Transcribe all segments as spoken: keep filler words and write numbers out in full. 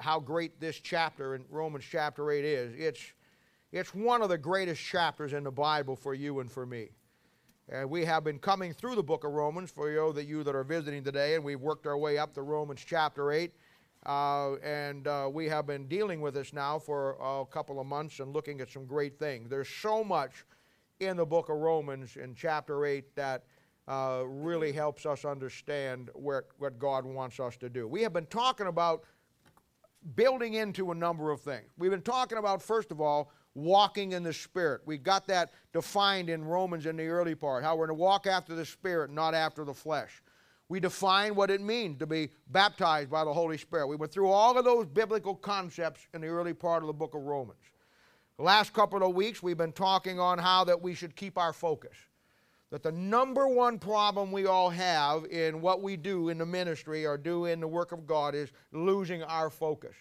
how great this chapter in Romans chapter eight is. It's, it's one of the greatest chapters in the Bible for you and for me. And we have been coming through the book of Romans for you, that you that are visiting today, and we've worked our way up to Romans chapter eight. Uh, and uh, we have been dealing with this now for uh, a couple of months and looking at some great things. There's so much in the book of Romans in chapter eight that uh, really helps us understand where, what God wants us to do. We have been talking about building into a number of things. We've been talking about, first of all, walking in the Spirit. We got that defined in Romans in the early part, how we're going to walk after the Spirit, not after the flesh. We define what it means to be baptized by the Holy Spirit. We went through all of those biblical concepts in the early part of the book of Romans. The last couple of weeks we've been talking on how that we should keep our focus. That the number one problem we all have in what we do in the ministry or do in the work of God is losing our focus.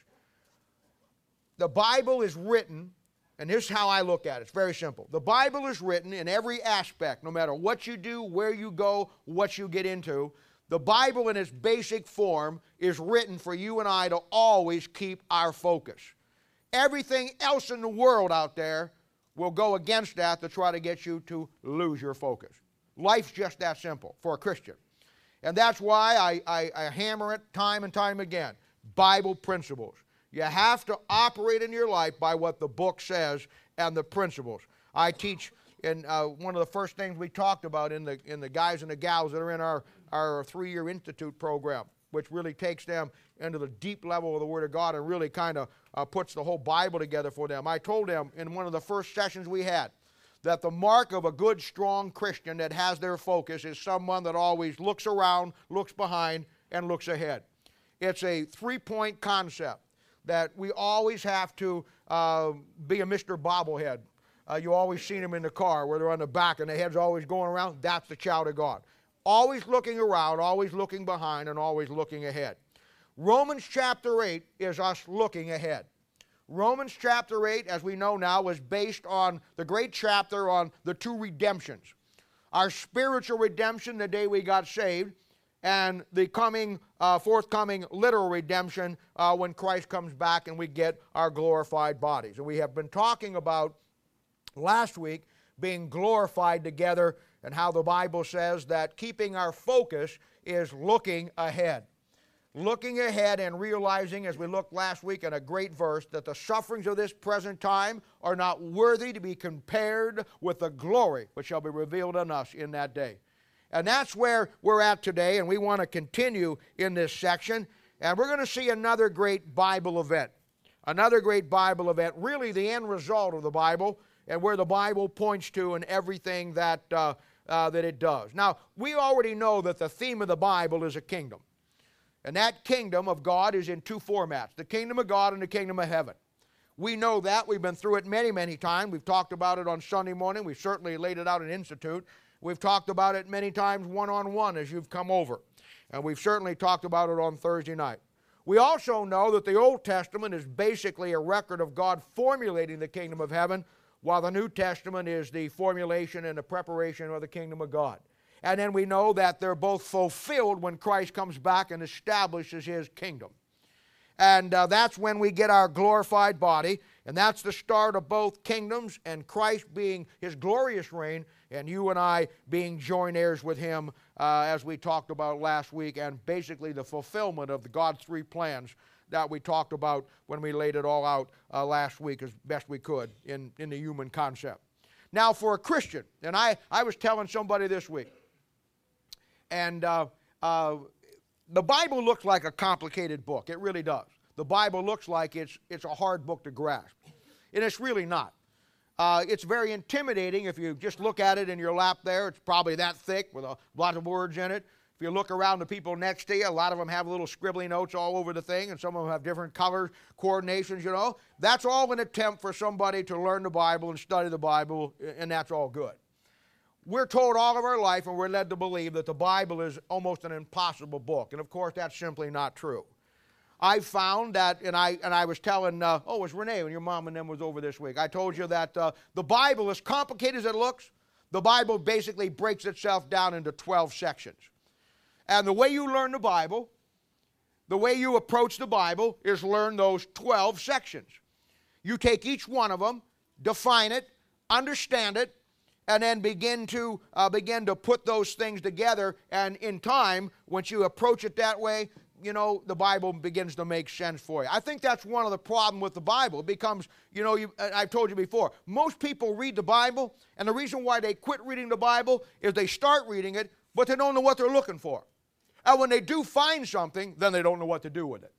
The Bible is written, and here's how I look at it. It's very simple. The Bible is written in every aspect, no matter what you do, where you go, what you get into. The Bible in its basic form is written for you and I to always keep our focus. Everything else in the world out there will go against that to try to get you to lose your focus. Life's just that simple for a Christian. And that's why I, I, I hammer it time and time again. Bible principles. You have to operate in your life by what the book says and the principles. I teach, in uh, one of the first things we talked about in the, in the guys and the gals that are in our, our three-year institute program, which really takes them into the deep level of the Word of God and really kind of uh, puts the whole Bible together for them. I told them in one of the first sessions we had that the mark of a good, strong Christian that has their focus is someone that always looks around, looks behind, and looks ahead. It's a three-point concept that we always have to uh, be a Mister Bobblehead. Uh, you always see them in the car where they're on the back and the head's always going around. That's the child of God. Always looking around, always looking behind, and always looking ahead. Romans chapter eight is us looking ahead. Romans chapter eight, as we know now, was based on the great chapter on the two redemptions. Our spiritual redemption the day we got saved, and the coming, uh, forthcoming literal redemption uh, when Christ comes back and we get our glorified bodies. And we have been talking about last week being glorified together and how the Bible says that keeping our focus is looking ahead. Looking ahead and realizing, as we looked last week in a great verse, that the sufferings of this present time are not worthy to be compared with the glory which shall be revealed in us in that day. And that's where we're at today, and we want to continue in this section. And we're going to see another great Bible event. Another great Bible event, really the end result of the Bible, and where the Bible points to and everything that, uh, uh, that it does. Now, we already know that the theme of the Bible is a kingdom. And that kingdom of God is in two formats, the kingdom of God and the kingdom of heaven. We know that. We've been through it many, many times. We've talked about it on Sunday morning. We've certainly laid it out in Institute. We've talked about it many times one-on-one as you've come over. And we've certainly talked about it on Thursday night. We also know that the Old Testament is basically a record of God formulating the kingdom of heaven, while the New Testament is the formulation and the preparation of the kingdom of God. And then we know that they're both fulfilled when Christ comes back and establishes His kingdom. And uh, that's when we get our glorified body, and that's the start of both kingdoms, and Christ being His glorious reign, and you and I being joint heirs with Him, uh, as we talked about last week, and basically the fulfillment of the God's three plans that we talked about when we laid it all out uh, last week as best we could in, in the human concept. Now for a Christian, and I, I was telling somebody this week, and uh, uh, the Bible looks like a complicated book. It really does. The Bible looks like it's, it's a hard book to grasp, and it's really not. Uh, it's very intimidating if you just look at it in your lap there. It's probably that thick with a lot of words in it. If you look around the people next to you, a lot of them have little scribbly notes all over the thing, and some of them have different color coordinations, you know. That's all an attempt for somebody to learn the Bible and study the Bible, and that's all good. We're told all of our life, and we're led to believe that the Bible is almost an impossible book, and of course that's simply not true. I've found that, and I and I was telling, uh, oh, it was Renee when your mom and them was over this week. I told you that uh, the Bible, as complicated as it looks, the Bible basically breaks itself down into twelve sections. And the way you learn the Bible, the way you approach the Bible is learn those twelve sections. You take each one of them, define it, understand it, and then begin to uh, begin to put those things together. And in time, once you approach it that way, you know, the Bible begins to make sense for you. I think that's one of the problems with the Bible. It becomes, you know, you, I've told you before, most people read the Bible, and the reason why they quit reading the Bible is they start reading it, but they don't know what they're looking for. And when they do find something, then they don't know what to do with it.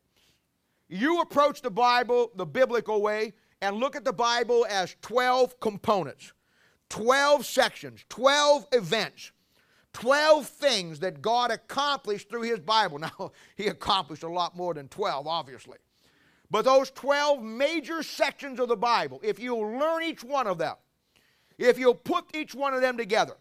You approach the Bible the biblical way and look at the Bible as twelve components, twelve sections, twelve events, twelve things that God accomplished through His Bible. Now, He accomplished a lot more than twelve, obviously. But those twelve major sections of the Bible, if you'll learn each one of them, if you'll put each one of them together,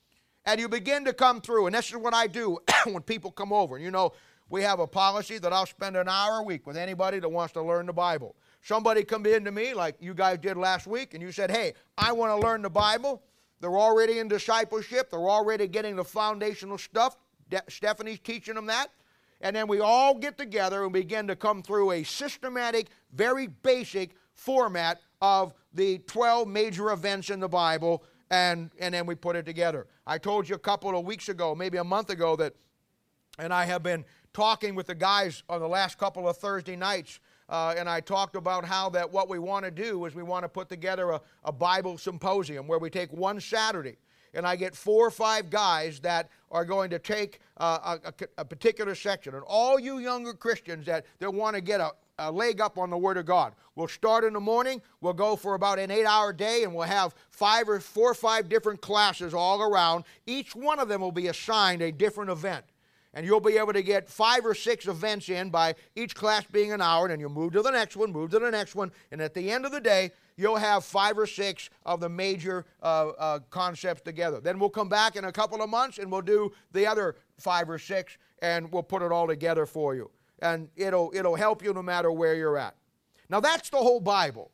and you begin to come through, and this is what I do when people come over. And you know, we have a policy that I'll spend an hour a week with anybody that wants to learn the Bible. Somebody come in to me like you guys did last week, and you said, hey, I want to learn the Bible. They're already in discipleship. They're already getting the foundational stuff. De- Stephanie's teaching them that. And then we all get together and begin to come through a systematic, very basic format of the twelve major events in the Bible, and, and then we put it together. I told you a couple of weeks ago, maybe a month ago, that, and I have been talking with the guys on the last couple of Thursday nights, Uh, and I talked about how that what we want to do is we want to put together a, a Bible symposium where we take one Saturday, and I get four or five guys that are going to take uh, a, a, a particular section. And all you younger Christians that, that want to get a, a leg up on the Word of God, we'll start in the morning, we'll go for about an eight-hour day, and we'll have five or four or five different classes all around. Each one of them will be assigned a different event. And you'll be able to get five or six events in by each class being an hour, and then you'll move to the next one, move to the next one, and at the end of the day, you'll have five or six of the major uh, uh, concepts together. Then we'll come back in a couple of months, and we'll do the other five or six, and we'll put it all together for you. And it'll, it'll help you no matter where you're at. Now, that's the whole Bible.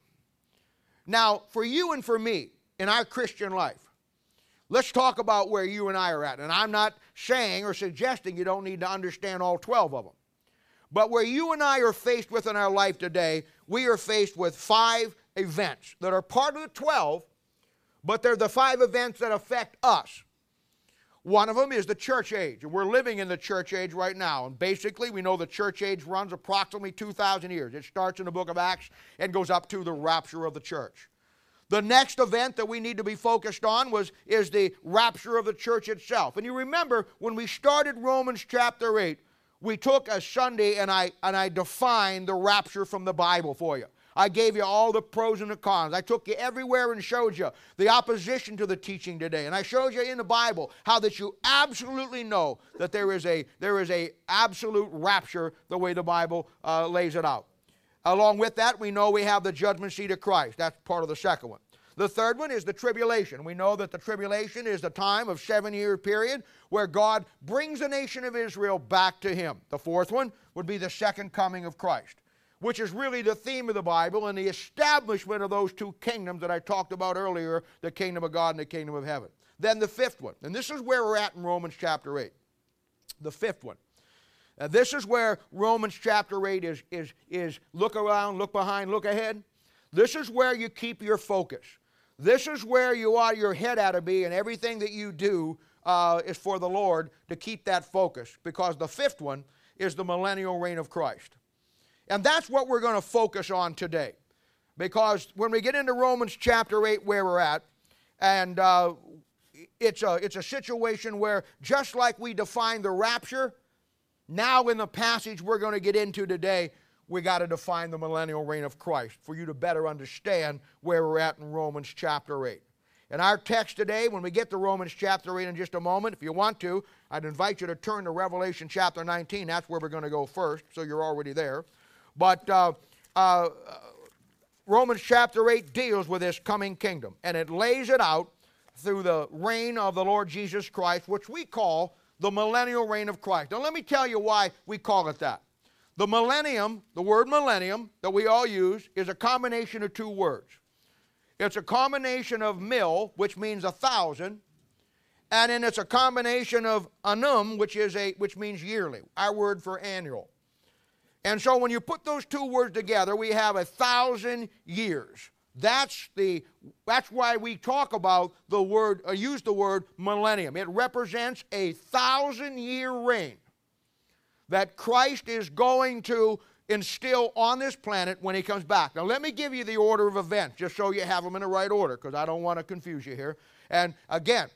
Now, for you and for me, in our Christian life, let's talk about where you and I are at. And I'm not saying or suggesting you don't need to understand all twelve of them. But where you and I are faced with in our life today, we are faced with five events that are part of the twelve, but they're the five events that affect us. One of them is the church age. And we're living in the church age right now. And basically, we know the church age runs approximately two thousand years. It starts in the book of Acts and goes up to the rapture of the church. The next event that we need to be focused on was, is the rapture of the church itself. And you remember when we started Romans chapter eight, we took a Sunday and I, and I defined the rapture from the Bible for you. I gave you all the pros and the cons. I took you everywhere and showed you the opposition to the teaching today. And I showed you in the Bible how that you absolutely know that there is a, there is a absolute rapture the way the Bible uh, lays it out. Along with that, we know we have the judgment seat of Christ. That's part of the second one. The third one is the tribulation. We know that the tribulation is the time of seven-year period where God brings the nation of Israel back to Him. The fourth one would be the second coming of Christ, which is really the theme of the Bible and the establishment of those two kingdoms that I talked about earlier, the kingdom of God and the kingdom of heaven. Then the fifth one, and this is where we're at in Romans chapter eight. The fifth one. Now, this is where Romans chapter eight is, is, is look around, look behind, look ahead. This is where you keep your focus. This is where you ought your head ought to be, and everything that you do uh, is for the Lord to keep that focus, because the fifth one is the millennial reign of Christ. And that's what we're going to focus on today, because when we get into Romans chapter eight where we're at, and uh, it's, a, it's a situation where just like we defined the rapture, now in the passage we're going to get into today, we got to define the millennial reign of Christ for you to better understand where we're at in Romans chapter eight. In our text today, when we get to Romans chapter eight in just a moment, if you want to, I'd invite you to turn to Revelation chapter nineteen. That's where we're going to go first, so you're already there. But uh, uh, Romans chapter eight deals with this coming kingdom, and it lays it out through the reign of the Lord Jesus Christ, which we call the millennial reign of Christ. Now let me tell you why we call it that. The millennium, the word millennium that we all use, is a combination of two words. It's a combination of mil, which means a thousand, and then it's a combination of annum, which is a which means yearly, our word for annual. And so when you put those two words together, we have a thousand years. That's the that's why we talk about the word, or use the word millennium. It represents a thousand year reign that Christ is going to instill on this planet when he comes back. Now let me give you the order of events, just so you have them in the right order, because I don't want to confuse you here. And again,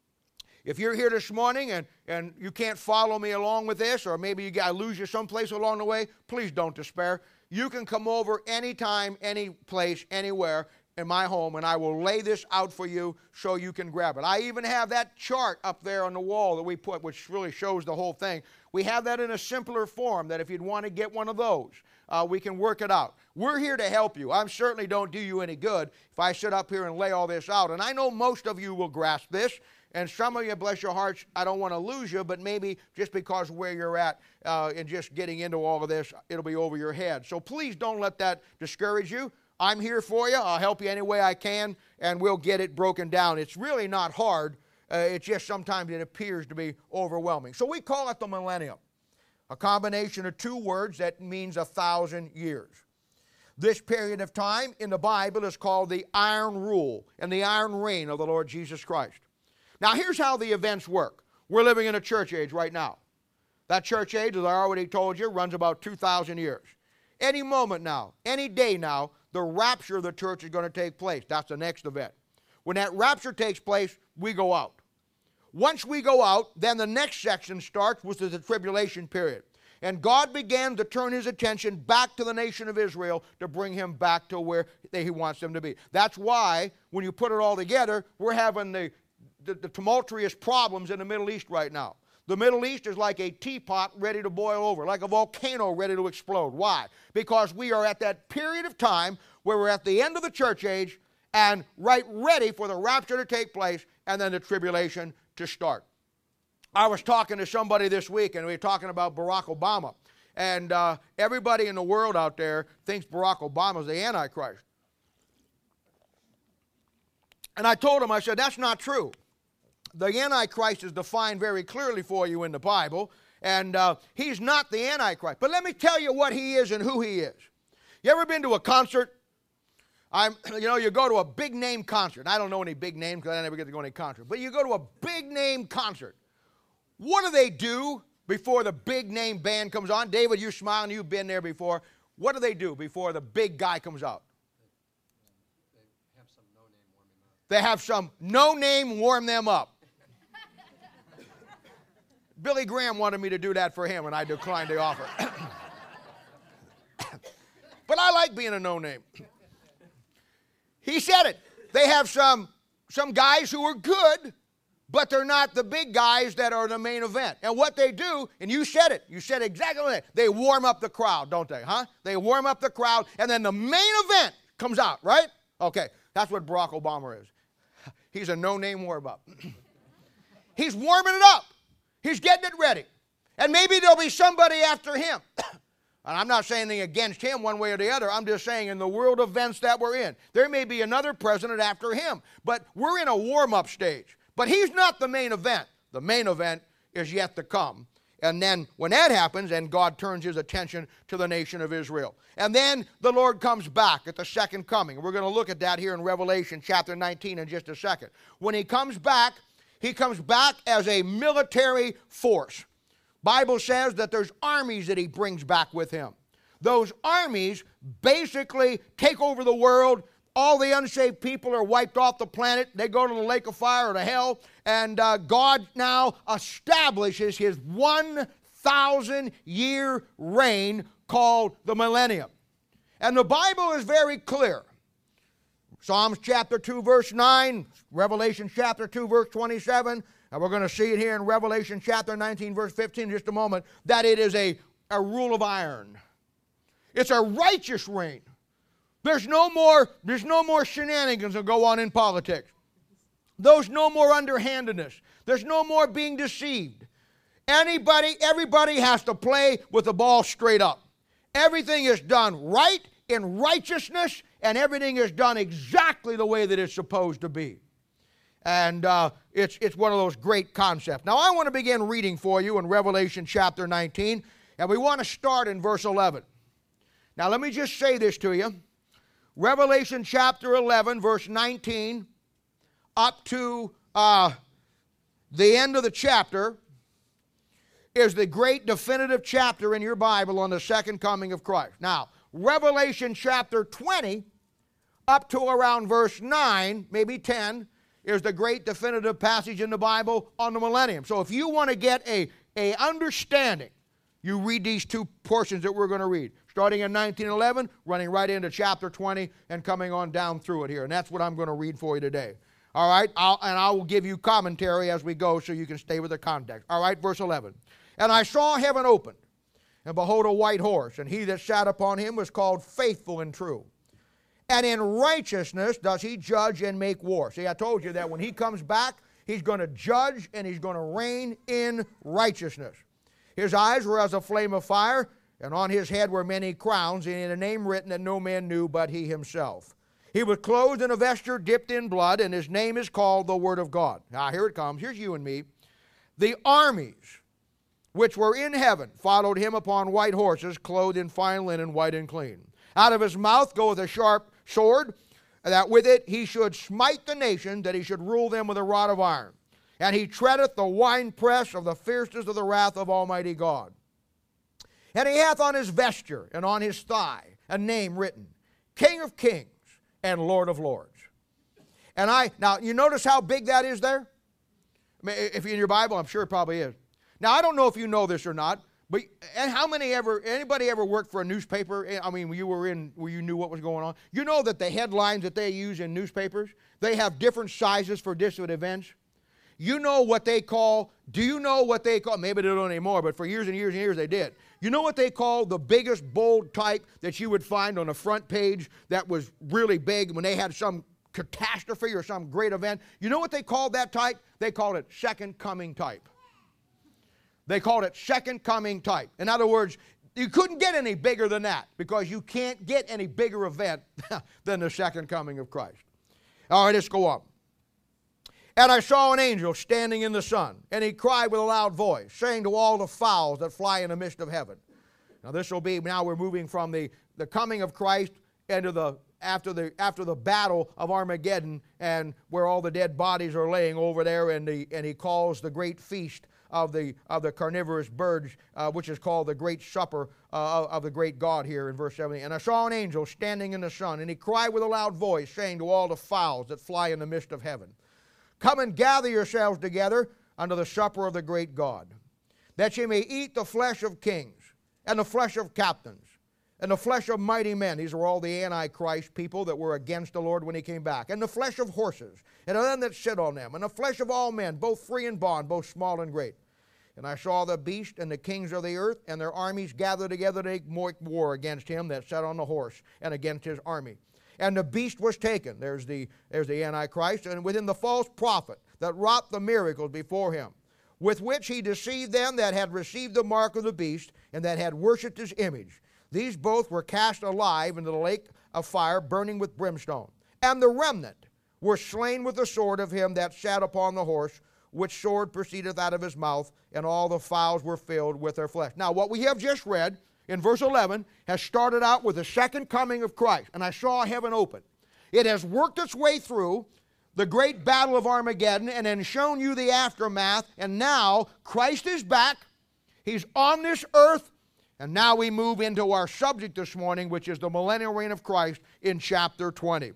if you're here this morning and, and you can't follow me along with this, or maybe you got to lose you someplace along the way, please don't despair. You can come over anytime, any place, anywhere in my home, and I will lay this out for you so you can grab it. I even have that chart up there on the wall that we put, which really shows the whole thing. We have that in a simpler form, that if you'd want to get one of those, uh, we can work it out. We're here to help you. I certainly don't do you any good if I sit up here and lay all this out. And I know most of you will grasp this. And some of you, bless your hearts, I don't want to lose you, but maybe just because where you're at uh, and just getting into all of this, it'll be over your head. So please don't let that discourage you. I'm here for you. I'll help you any way I can, and we'll get it broken down. It's really not hard. Uh, it's just sometimes it appears to be overwhelming. So we call it the millennium, a combination of two words that means a thousand years. This period of time in the Bible is called the iron rule and the iron reign of the Lord Jesus Christ. Now, here's how the events work. We're living in a church age right now. That church age, as I already told you, runs about two thousand years. Any moment now, any day now, the rapture of the church is going to take place. That's the next event. When that rapture takes place, we go out. Once we go out, then the next section starts, which is the tribulation period. And God began to turn his attention back to the nation of Israel to bring him back to where he wants them to be. That's why, when you put it all together, we're having the The, the tumultuous problems in the Middle East right now. The Middle East is like a teapot ready to boil over, like a volcano ready to explode. Why? Because we are at that period of time where we're at the end of the church age and right ready for the rapture to take place and then the tribulation to start. I was talking to somebody this week, and we were talking about Barack Obama. And uh, everybody in the world out there thinks Barack Obama is the Antichrist. And I told him, I said, that's not true. The Antichrist is defined very clearly for you in the Bible, and uh, he's not the Antichrist. But let me tell you what he is and who he is. You ever been to a concert? I'm, you know, you go to a big name concert. I don't know any big names because I never get to go to any concert. But you go to a big name concert. What do they do before the big name band comes on? David, you're smiling. You've been there before. What do they do before the big guy comes out? They have some no-name warm them up. Billy Graham wanted me to do that for him, and I declined the offer. But I like being a no-name. He said it. They have some, some guys who are good, but they're not the big guys that are the main event. And what they do, and you said it, you said exactly what they did. They warm up the crowd, don't they, huh? They warm up the crowd, and then the main event comes out, right? Okay, that's what Barack Obama is. He's a no-name warm-up. He's warming it up. He's getting it ready. And maybe there'll be somebody after him. And I'm not saying anything against him one way or the other. I'm just saying in the world events that we're in, there may be another president after him. But we're in a warm-up stage. But he's not the main event. The main event is yet to come. And then when that happens, and God turns his attention to the nation of Israel. And then the Lord comes back at the second coming. We're going to look at that here in Revelation chapter nineteen in just a second. When he comes back, he comes back as a military force. Bible says that there's armies that he brings back with him. Those armies basically take over the world. All the unsaved people are wiped off the planet. They go to the lake of fire or to hell. And uh, God now establishes his one thousand year reign called the millennium. And the Bible is very clear. Psalms chapter two, verse nine, Revelation chapter two, verse twenty-seven, and we're going to see it here in Revelation chapter nineteen, verse fifteen in just a moment, that it is a, a rule of iron. It's a righteous reign. There's no more, there's no more shenanigans that go on in politics. There's no more underhandedness. There's no more being deceived. Anybody, everybody has to play with the ball straight up. Everything is done right in righteousness, and everything is done exactly the way that it's supposed to be. And uh, it's, it's one of those great concepts. Now, I want to begin reading for you in Revelation chapter nineteen. And we want to start in verse eleven. Now let me just say this to you. Revelation chapter eleven, verse nineteen, up to uh, the end of the chapter, is the great definitive chapter in your Bible on the second coming of Christ. Now, Revelation chapter twenty, up to around verse nine, maybe ten, is the great definitive passage in the Bible on the millennium. So if you want to get a, a understanding, you read these two portions that we're going to read, starting in nineteen eleven, running right into chapter twenty, and coming on down through it here. And that's what I'm going to read for you today. All right? I'll, and I will give you commentary as we go so you can stay with the context. All right? Verse eleven. And I saw heaven opened, and behold a white horse, and he that sat upon him was called Faithful and True. And in righteousness does he judge and make war. See, I told you that when he comes back, he's going to judge and he's going to reign in righteousness. His eyes were as a flame of fire, and on his head were many crowns, and in a name written that no man knew but he himself. He was clothed in a vesture dipped in blood, and his name is called the Word of God. Now here it comes. Here's you and me. The armies which were in heaven followed him upon white horses, clothed in fine linen, white and clean. Out of his mouth goeth a sharp sword, that with it he should smite the nation, that he should rule them with a rod of iron. And he treadeth the winepress of the fierceness of the wrath of Almighty God. And he hath on his vesture and on his thigh a name written, King of Kings and Lord of Lords. And I, now you notice how big that is there? I mean, if you're in your Bible, I'm sure it probably is. Now I don't know if you know this or not, but and how many ever, anybody ever worked for a newspaper? I mean, you were in where you knew what was going on. You know that the headlines that they use in newspapers, they have different sizes for different events. You know what they call, do you know what they call, maybe they don't anymore, but for years and years and years they did. You know what they call the biggest bold type that you would find on a front page that was really big when they had some catastrophe or some great event? You know what they called that type? They called it second coming type. They called it second coming type. In other words, you couldn't get any bigger than that because you can't get any bigger event than the second coming of Christ. All right, let's go on. And I saw an angel standing in the sun, and he cried with a loud voice, saying to all the fowls that fly in the midst of heaven. Now this will be, now we're moving from the, the coming of Christ into the after the after the battle of Armageddon, and where all the dead bodies are laying over there, and the and he calls the great feast of the of the carnivorous birds, uh, which is called the great supper uh, of the great God here in verse seventeen. And I saw an angel standing in the sun, and he cried with a loud voice, saying to all the fowls that fly in the midst of heaven, Come and gather yourselves together unto the supper of the great God, that ye may eat the flesh of kings, and the flesh of captains, and the flesh of mighty men. These are all the Antichrist people that were against the Lord when he came back. And the flesh of horses, and of them that sit on them, and the flesh of all men, both free and bond, both small and great. And I saw the beast and the kings of the earth and their armies gathered together to make war against him that sat on the horse and against his army. And the beast was taken, there's the, there's the Antichrist, and within the false prophet that wrought the miracles before him, with which he deceived them that had received the mark of the beast and that had worshipped his image. These both were cast alive into the lake of fire, burning with brimstone. And the remnant were slain with the sword of him that sat upon the horse, which sword proceedeth out of his mouth, and all the fowls were filled with their flesh. Now, what we have just read in verse eleven has started out with the second coming of Christ. And I saw heaven open. It has worked its way through the great battle of Armageddon and then shown you the aftermath. And now Christ is back. He's on this earth. And now we move into our subject this morning, which is the millennial reign of Christ in chapter twenty.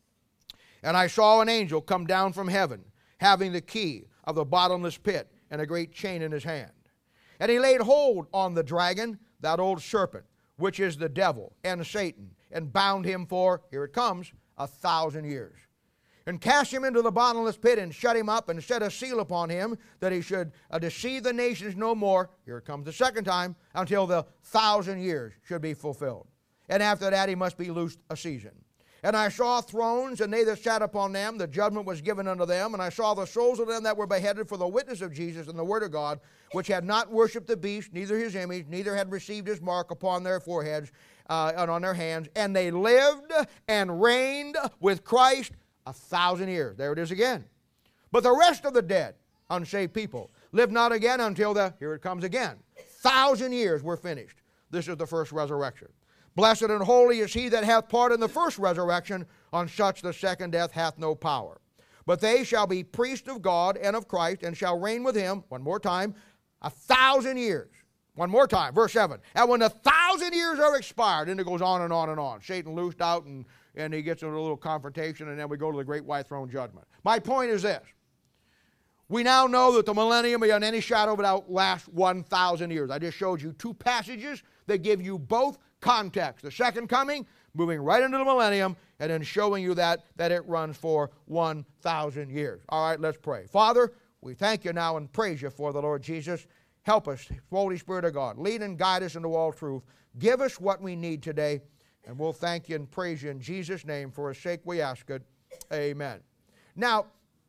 And I saw an angel come down from heaven, having the key of the bottomless pit and a great chain in his hand. And he laid hold on the dragon, that old serpent, which is the devil and Satan, and bound him for, here it comes, a thousand years. And cast him into the bottomless pit, and shut him up, and set a seal upon him, that he should uh, deceive the nations no more, here it comes the second time, until the thousand years should be fulfilled. And after that he must be loosed a season. And I saw thrones, and they that sat upon them, the judgment was given unto them. And I saw the souls of them that were beheaded for the witness of Jesus and the word of God, which had not worshipped the beast, neither his image, neither had received his mark upon their foreheads uh, and on their hands. And they lived and reigned with Christ a thousand years. There it is again. But the rest of the dead, unsaved people, live not again until the, here it comes again, thousand years were finished. This is the first resurrection. Blessed and holy is he that hath part in the first resurrection. On such the second death hath no power. But they shall be priests of God and of Christ, and shall reign with him, one more time, a thousand years. One more time, verse seven. And when a thousand years are expired, and it goes on and on and on. Satan loosed out, and, and he gets into a little confrontation, and then we go to the great white throne judgment. My point is this. We now know that the millennium, beyond any shadow of a doubt, lasts one thousand years. I just showed you two passages that give you both context. The second coming, moving right into the millennium, and then showing you that, that it runs for one thousand years. All right, let's pray. Father, we thank you now and praise you for the Lord Jesus. Help us, Holy Spirit of God. Lead and guide us into all truth. Give us what we need today, and we'll thank you and praise you in Jesus' name. For his sake we ask it. Amen. Now,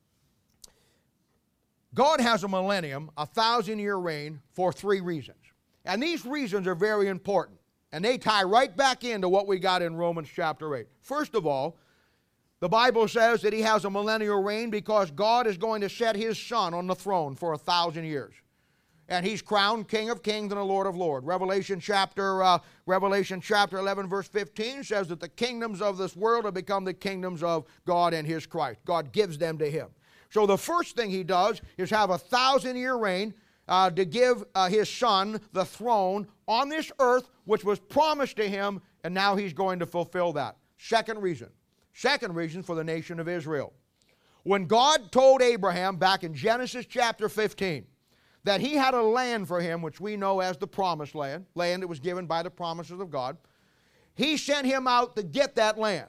God has a millennium, a thousand-year reign, for three reasons. And these reasons are very important. And they tie right back into what we got in Romans chapter eight. First of all, the Bible says that he has a millennial reign because God is going to set his Son on the throne for a thousand years. And he's crowned King of Kings and the Lord of Lords. Revelation chapter, uh, Revelation chapter eleven, verse fifteen says that the kingdoms of this world have become the kingdoms of God and his Christ. God gives them to him. So the first thing he does is have a thousand-year reign uh, to give uh, his Son the throne on this earth, which was promised to him, and now he's going to fulfill that. Second reason. Second reason for the nation of Israel. When God told Abraham back in Genesis chapter fifteen, that he had a land for him, which we know as the promised land, land that was given by the promises of God, he sent him out to get that land.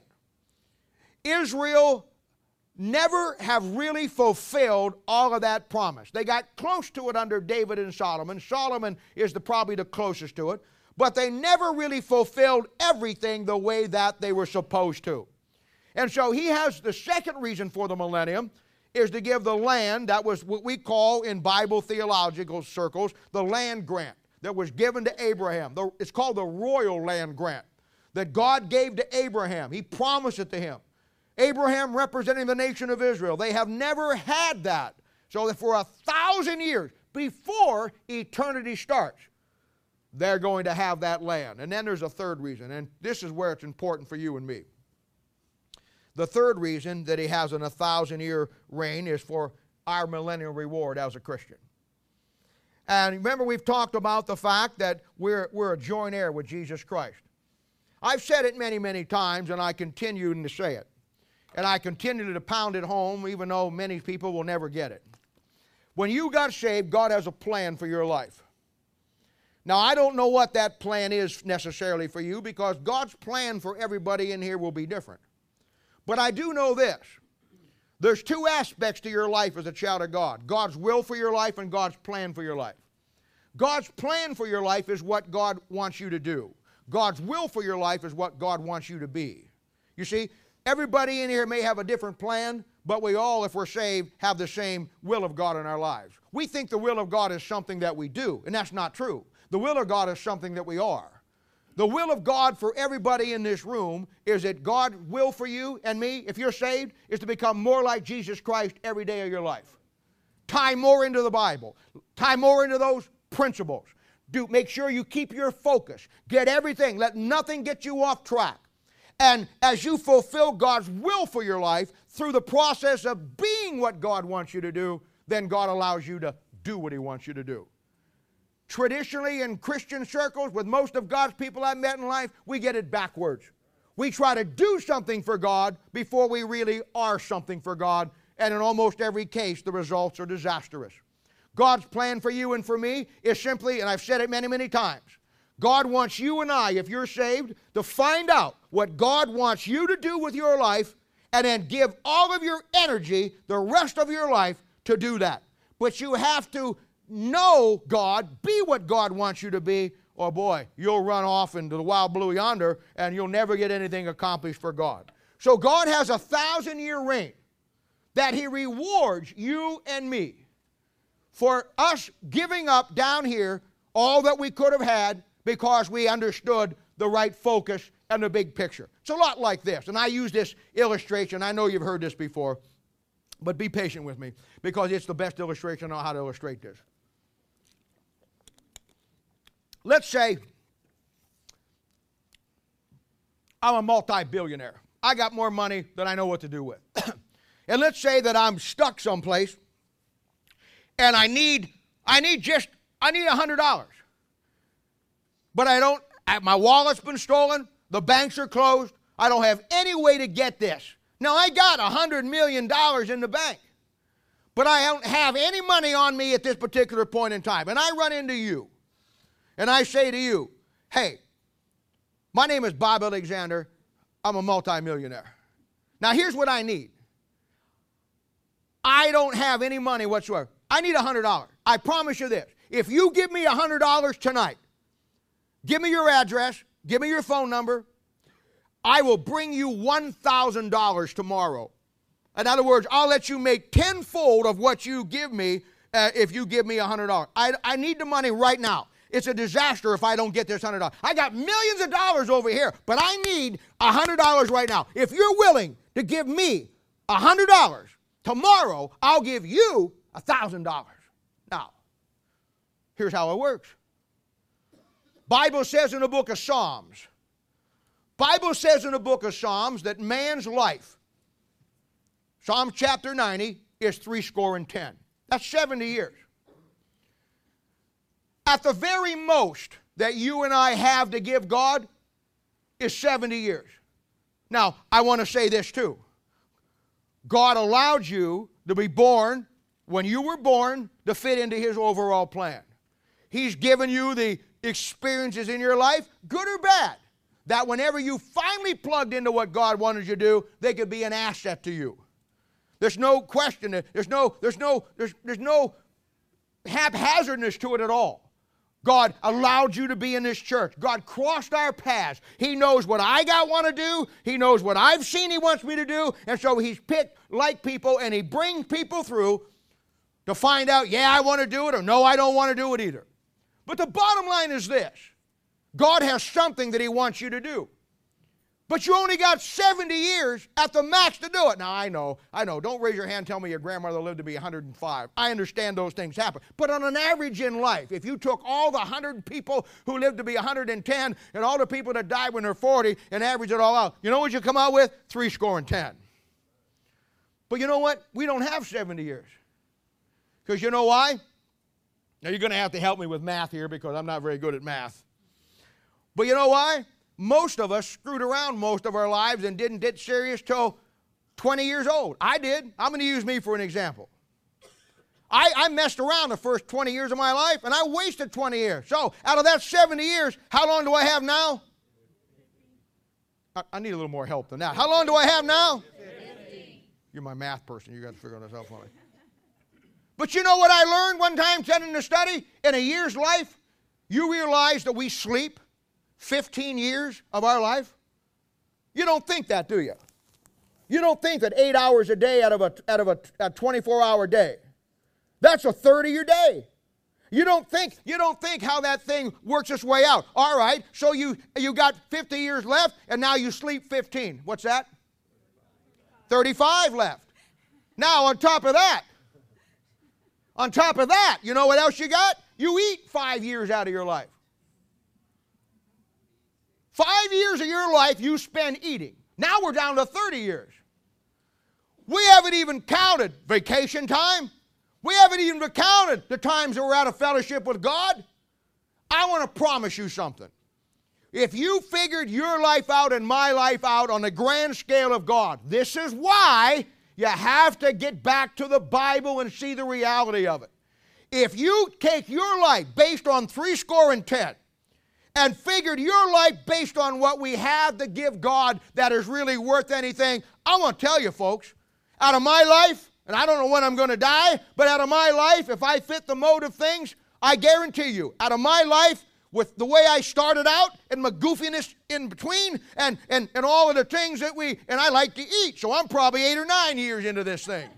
Israel never have really fulfilled all of that promise. They got close to it under David and Solomon. Solomon is the, probably the closest to it, but they never really fulfilled everything the way that they were supposed to. And so he has the second reason for the millennium, is to give the land that was what we call in Bible theological circles the land grant that was given to Abraham. The, it's called the royal land grant that God gave to Abraham. He promised it to him. Abraham representing the nation of Israel. They have never had that. So that for a thousand years before eternity starts, they're going to have that land. And then there's a third reason, and this is where it's important for you and me. The third reason that he has an a thousand-year reign is for our millennial reward as a Christian. And remember, we've talked about the fact that we're, we're a joint heir with Jesus Christ. I've said it many, many times, and I continue to say it. And I continue to pound it home, even though many people will never get it. When you got saved, God has a plan for your life. Now, I don't know what that plan is necessarily for you, because God's plan for everybody in here will be different. But I do know this. There's two aspects to your life as a child of God. God's will for your life and God's plan for your life. God's plan for your life is what God wants you to do. God's will for your life is what God wants you to be. You see, everybody in here may have a different plan, but we all, if we're saved, have the same will of God in our lives. We think the will of God is something that we do, and that's not true. The will of God is something that we are. The will of God for everybody in this room is that God's will for you and me, if you're saved, is to become more like Jesus Christ every day of your life. Tie more into the Bible. Tie more into those principles. Do, make sure you keep your focus. Get everything. Let nothing get you off track. And as you fulfill God's will for your life through the process of being what God wants you to do, then God allows you to do what he wants you to do. Traditionally, in Christian circles, with most of God's people I've met in life, we get it backwards. We try to do something for God before we really are something for God, and in almost every case, the results are disastrous. God's plan for you and for me is simply, and I've said it many, many times, God wants you and I, if you're saved, to find out what God wants you to do with your life, and then give all of your energy, the rest of your life, to do that. But you have to know God, be what God wants you to be, or boy, you'll run off into the wild blue yonder and you'll never get anything accomplished for God. So God has a thousand-year reign that he rewards you and me for us giving up down here all that we could have had because we understood the right focus and the big picture. It's a lot like this, and I use this illustration. I know you've heard this before, but be patient with me because it's the best illustration on how to illustrate this. let's say I'm a multi-billionaire. I got more money than I know what to do with. And let's say that I'm stuck someplace and I need, I need just, I need one hundred dollars. But I don't, my wallet's been stolen, the banks are closed, I don't have any way to get this. Now, I got one hundred million dollars in the bank, but I don't have any money on me at this particular point in time. And I run into you, and I say to you, hey, my name is Bob Alexander. I'm a multimillionaire. Now, here's what I need. I don't have any money whatsoever. I need one hundred dollars. I promise you this. If you give me one hundred dollars tonight, give me your address, give me your phone number, I will bring you one thousand dollars tomorrow. In other words, I'll let you make tenfold of what you give me uh, if you give me one hundred dollars. I, I need the money right now. It's a disaster if I don't get this one hundred dollars. I got millions of dollars over here, but I need one hundred dollars right now. If you're willing to give me one hundred dollars, tomorrow I'll give you one thousand dollars. Now, here's how it works. Bible says in the book of Psalms, Bible says in the book of Psalms that man's life, Psalm chapter ninety, is three score and ten. That's seventy years. At the very most that you and I have to give God is seventy years. Now, I want to say this too. God allowed you to be born when you were born to fit into His overall plan. He's given you the experiences in your life, good or bad, that whenever you finally plugged into what God wanted you to do, they could be an asset to you. There's no question. There's no, there's no, there's, there's no haphazardness to it at all. God allowed you to be in this church. God crossed our paths. He knows what I got want to do. He knows what I've seen He wants me to do. And so He's picked like people, and He brings people through to find out, yeah, I want to do it, or no, I don't want to do it either. But the bottom line is this. God has something that He wants you to do. But you only got seventy years at the max to do it. Now, I know, I know. Don't raise your hand and tell me your grandmother lived to be one hundred and five. I understand those things happen. But on an average in life, if you took all the one hundred people who lived to be one hundred and ten and all the people that died when they're forty and average it all out, you know what you come out with? Three score and ten. But you know what? We don't have seventy years. Because you know why? Now, you're going to have to help me with math here because I'm not very good at math. But you know why? Most of us screwed around most of our lives and didn't get serious till twenty years old. I did. I'm going to use me for an example. I, I messed around the first twenty years of my life, and I wasted twenty years. So out of that seventy years, how long do I have now? I, I need a little more help than that. How long do I have now? fifteen. You're my math person. You got to figure this out for me. But you know what I learned one time sitting in the study? In a year's life, you realize that we sleep fifteen years of our life? You don't think that, do you? You don't think that eight hours a day out of a, out of a, a twenty-four hour day, that's a thirty-year day. You don't think, you don't think how that thing works its way out. All right, so you, you got fifty years left, and now you sleep fifteen. What's that? thirty-five left. Now, on top of that, on top of that, you know what else you got? You eat five years out of your life. Five years of your life you spend eating. Now we're down to thirty years. We haven't even counted vacation time. We haven't even counted the times that we're out of fellowship with God. I want to promise you something. If you figured your life out and my life out on the grand scale of God, this is why you have to get back to the Bible and see the reality of it. If you take your life based on three score and ten, and figured your life based on what we have to give God that is really worth anything, I want to tell you, folks, out of my life, and I don't know when I'm going to die, but out of my life, if I fit the mode of things, I guarantee you, out of my life, with the way I started out and my goofiness in between and, and, and all of the things that we, and I like to eat, so I'm probably eight or nine years into this thing.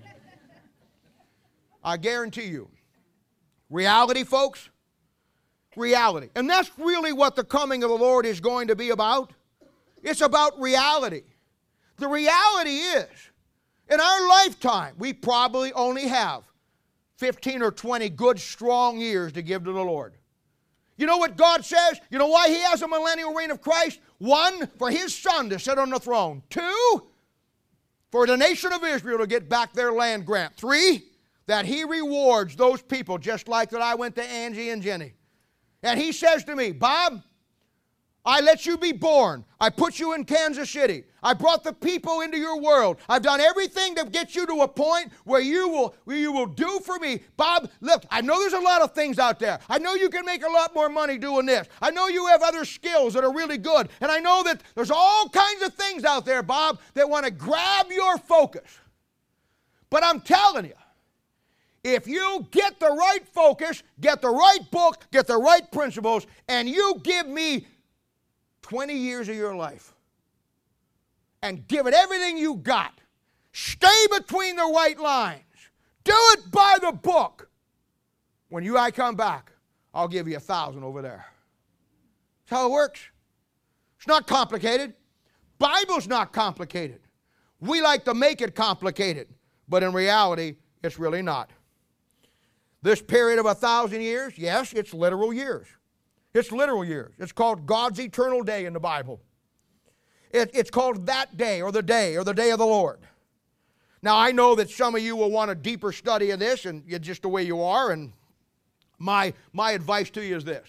I guarantee you. Reality, folks. Reality. And that's really what the coming of the Lord is going to be about. It's about reality. The reality is, in our lifetime, we probably only have fifteen or twenty good, strong years to give to the Lord. You know what God says? You know why he has a millennial reign of Christ? One, for his son to sit on the throne. Two, for the nation of Israel to get back their land grant. Three, that he rewards those people just like that I went to Angie and Jenny. And he says to me, Bob, I let you be born. I put you in Kansas City. I brought the people into your world. I've done everything to get you to a point where you will, where you will do for me. Bob, look, I know there's a lot of things out there. I know you can make a lot more money doing this. I know you have other skills that are really good. And I know that there's all kinds of things out there, Bob, that want to grab your focus. But I'm telling you, if you get the right focus, get the right book, get the right principles, and you give me twenty years of your life and give it everything you got, stay between the white lines, do it by the book, when you I come back, I'll give you a thousand over there. That's how it works. It's not complicated. Bible's not complicated. We like to make it complicated, but in reality, it's really not. This period of a thousand years, yes, it's literal years. It's literal years. It's called God's eternal day in the Bible. It, it's called that day or the day or the day of the Lord. Now, I know that some of you will want a deeper study of this, and you're just the way you are, and my, my advice to you is this.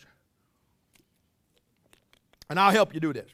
And I'll help you do this.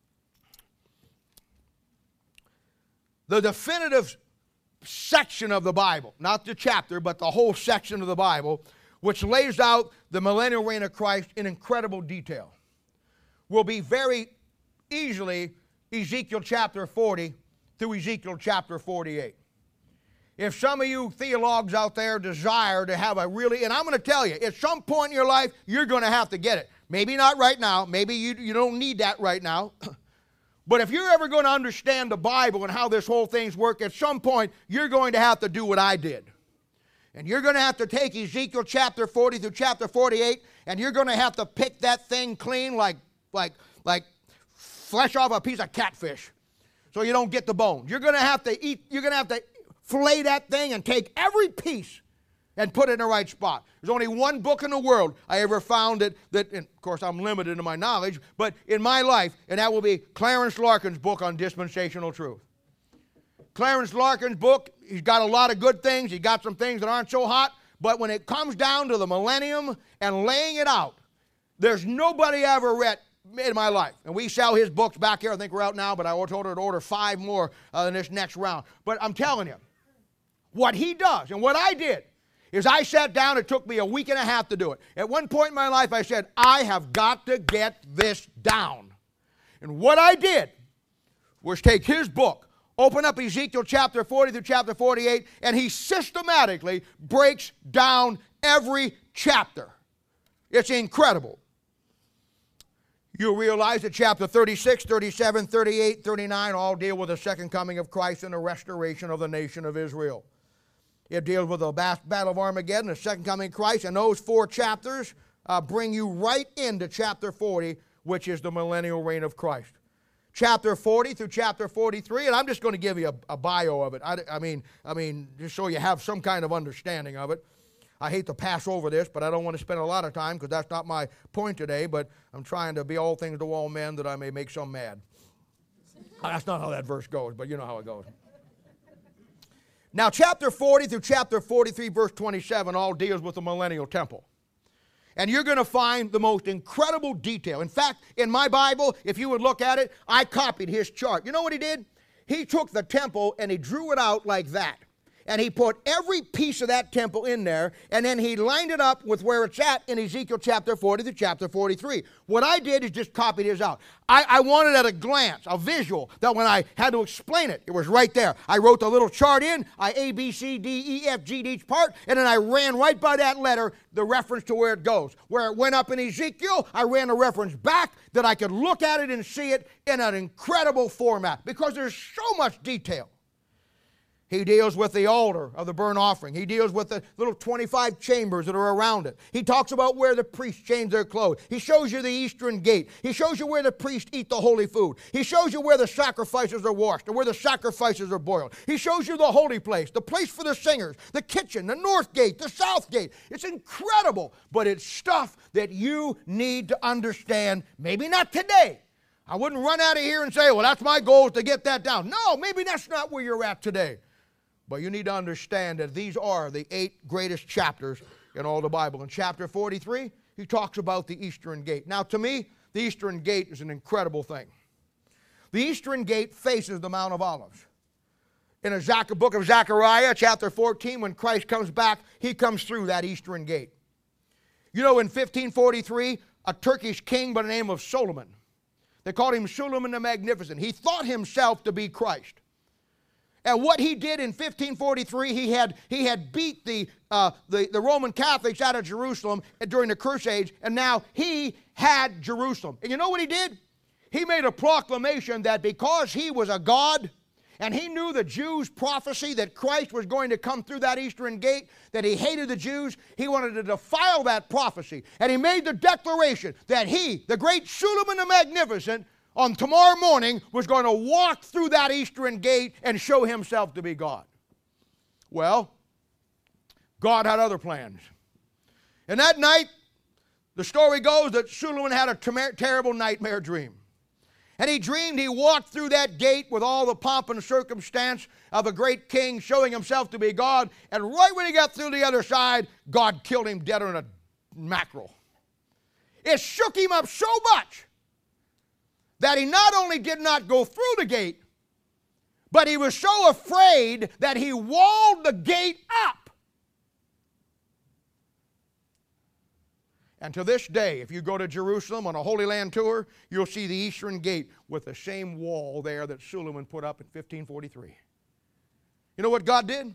The definitive section of the Bible, not the chapter, but the whole section of the Bible, which lays out the millennial reign of Christ in incredible detail, will be very easily Ezekiel chapter forty through Ezekiel chapter forty-eight. If some of you theologues out there desire to have a really, and I'm going to tell you, at some point in your life, you're going to have to get it. Maybe not right now. Maybe you, you don't need that right now. But if you're ever going to understand the Bible and how this whole thing's work, at some point, you're going to have to do what I did. And you're going to have to take Ezekiel chapter forty through chapter forty-eight, and you're going to have to pick that thing clean like, like, like flesh off a piece of catfish so you don't get the bone. You're going to have to eat, you're going to have to fillet that thing and take every piece and put it in the right spot. There's only one book in the world I ever found that, that and of course I'm limited in my knowledge, but in my life, and that will be Clarence Larkin's book on dispensational truth. Clarence Larkin's book, he's got a lot of good things. He's got some things that aren't so hot. But when it comes down to the millennium and laying it out, there's nobody I ever read in my life. And we sell his books back here. I think we're out now, but I told her to order five more uh, in this next round. But I'm telling you, what he does and what I did is I sat down. It took me a week and a half to do it. At one point in my life, I said, I have got to get this down. And what I did was take his book, open up Ezekiel chapter forty through chapter forty-eight, and he systematically breaks down every chapter. It's incredible. You'll realize that chapter thirty-six, thirty-seven, thirty-eight, thirty-nine all deal with the second coming of Christ and the restoration of the nation of Israel. It deals with the battle of Armageddon, the second coming of Christ, and those four chapters uh, bring you right into chapter forty, which is the millennial reign of Christ. Chapter forty through chapter forty-three, and I'm just going to give you a, a bio of it. I, I mean, I mean, just so you have some kind of understanding of it. I hate to pass over this, but I don't want to spend a lot of time because that's not my point today, but I'm trying to be all things to all men that I may make some mad. That's not how that verse goes, but you know how it goes. Now, chapter forty through chapter forty-three, verse twenty-seven, all deals with the millennial temple. And you're going to find the most incredible detail. In fact, in my Bible, if you would look at it, I copied his chart. You know what he did? He took the temple and he drew it out like that. And he put every piece of that temple in there, and then he lined it up with where it's at in Ezekiel chapter forty to chapter forty-three. What I did is just copied his out. I, I wanted at a glance, a visual, that when I had to explain it, it was right there. I wrote the little chart in, I A, B, C, D, E, F, G'd each part, and then I ran right by that letter the reference to where it goes. Where it went up in Ezekiel, I ran the reference back that I could look at it and see it in an incredible format because there's so much detail. He deals with the altar of the burnt offering. He deals with the little twenty-five chambers that are around it. He talks about where the priests change their clothes. He shows you the eastern gate. He shows you where the priests eat the holy food. He shows you where the sacrifices are washed and where the sacrifices are boiled. He shows you the holy place, the place for the singers, the kitchen, the north gate, the south gate. It's incredible, but it's stuff that you need to understand. Maybe not today. I wouldn't run out of here and say, well, that's my goal is to get that down. No, maybe that's not where you're at today. But you need to understand that these are the eight greatest chapters in all the Bible. In chapter forty-three, he talks about the eastern gate. Now, to me, the eastern gate is an incredible thing. The eastern gate faces the Mount of Olives. In the book of Zechariah, chapter fourteen, when Christ comes back, he comes through that eastern gate. You know, in fifteen forty-three, a Turkish king by the name of Solomon, they called him Suleiman the Magnificent. He thought himself to be Christ. And what he did in fifteen forty-three, he had, he had beat the, uh, the, the Roman Catholics out of Jerusalem during the Crusades, and now he had Jerusalem. And you know what he did? He made a proclamation that because he was a god, and he knew the Jews' prophecy that Christ was going to come through that eastern gate, that he hated the Jews, he wanted to defile that prophecy. And he made the declaration that he, the great Suleiman the Magnificent, on tomorrow morning was going to walk through that eastern gate and show himself to be God. Well, God had other plans. And that night, the story goes that Suleiman had a ter- terrible nightmare dream. And he dreamed he walked through that gate with all the pomp and circumstance of a great king showing himself to be God. And right when he got through the other side, God killed him dead on a mackerel. It shook him up so much that he not only did not go through the gate, but he was so afraid that he walled the gate up. And to this day, if you go to Jerusalem on a Holy Land tour, you'll see the eastern gate with the same wall there that Suleiman put up in fifteen forty-three. You know what God did?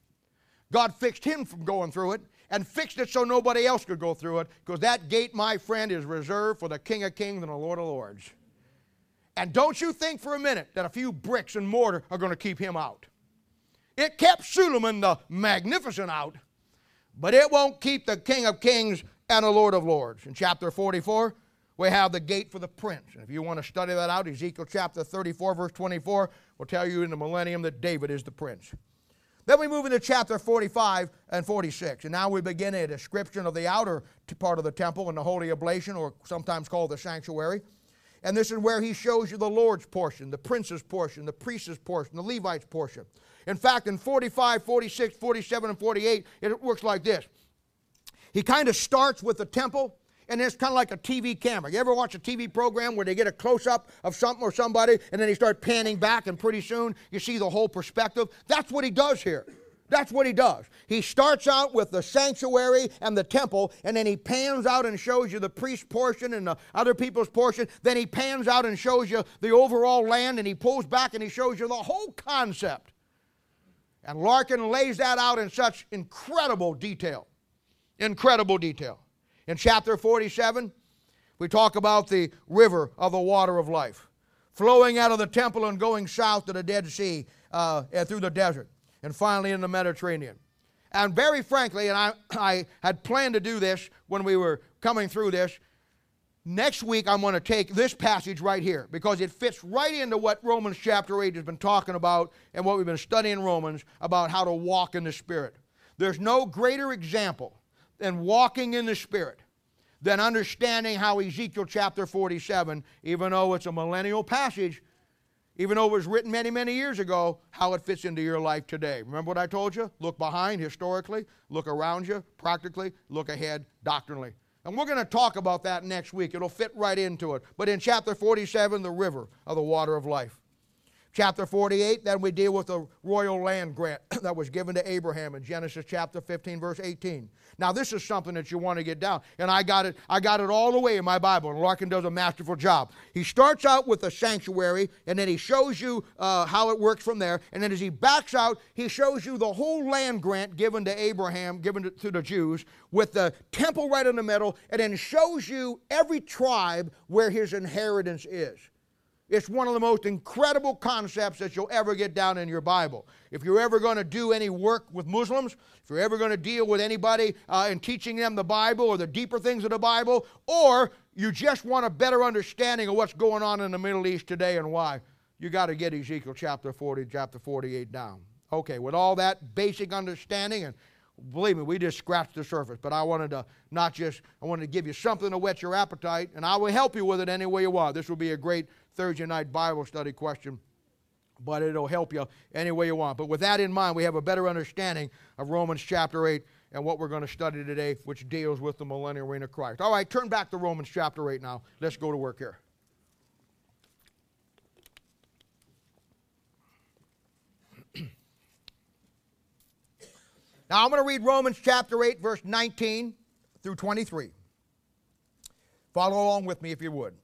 God fixed him from going through it and fixed it so nobody else could go through it, because that gate, my friend, is reserved for the King of Kings and the Lord of Lords. And don't you think for a minute that a few bricks and mortar are going to keep him out. It kept Suleiman the Magnificent out, but it won't keep the King of Kings and the Lord of Lords. In chapter forty-four, we have the gate for the prince. And if you want to study that out, Ezekiel chapter thirty-four, verse twenty-four, will tell you in the millennium that David is the prince. Then we move into chapter forty-five and forty-six. And now we begin a description of the outer part of the temple and the holy oblation, or sometimes called the sanctuary. And this is where he shows you the Lord's portion, the prince's portion, the priest's portion, the Levite's portion. In fact, in forty-five, forty-six, forty-seven, and forty-eight, it works like this. He kind of starts with the temple, and it's kind of like a T V camera. You ever watch a T V program where they get a close-up of something or somebody, and then they start panning back, and pretty soon you see the whole perspective? That's what he does here. That's what he does. He starts out with the sanctuary and the temple, and then he pans out and shows you the priest's portion and the other people's portion. Then he pans out and shows you the overall land, and he pulls back and he shows you the whole concept. And Larkin lays that out in such incredible detail. Incredible detail. In chapter forty-seven, we talk about the river of the water of life, flowing out of the temple and going south to the Dead Sea uh, and through the desert, and finally in the Mediterranean. And very frankly, and I, I had planned to do this when we were coming through this, next week I'm going to take this passage right here, because it fits right into what Romans chapter eight has been talking about and what we've been studying in Romans about how to walk in the Spirit. There's no greater example than walking in the Spirit than understanding how Ezekiel chapter forty-seven, even though it's a millennial passage, even though it was written many, many years ago, how it fits into your life today. Remember what I told you? Look behind historically, look around you practically, look ahead doctrinally. And we're going to talk about that next week. It'll fit right into it. But in chapter forty-seven, the river of the water of life. Chapter forty-eight, then we deal with the royal land grant that was given to Abraham in Genesis chapter fifteen, verse eighteen. Now, this is something that you want to get down. And I got it, I got it all the way in my Bible, and Larkin does a masterful job. He starts out with the sanctuary, and then he shows you uh, how it works from there. And then as he backs out, he shows you the whole land grant given to Abraham, given to, to the Jews, with the temple right in the middle, and then shows you every tribe where his inheritance is. It's one of the most incredible concepts that you'll ever get down in your Bible. If you're ever going to do any work with Muslims, if you're ever going to deal with anybody uh, in teaching them the Bible or the deeper things of the Bible, or you just want a better understanding of what's going on in the Middle East today and why, you got to get Ezekiel chapter forty, chapter forty-eight down. Okay, with all that basic understanding, and believe me, we just scratched the surface, but I wanted to not just, I wanted to give you something to whet your appetite, and I will help you with it any way you want. This will be a great Thursday night Bible study question, but it'll help you any way you want. But with that in mind, we have a better understanding of Romans chapter eight and what we're going to study today, which deals with the millennial reign of Christ. All right, turn back to Romans chapter eight now. Let's go to work here. Now I'm going to read Romans chapter eight, verse nineteen through twenty-three. Follow along with me if you would.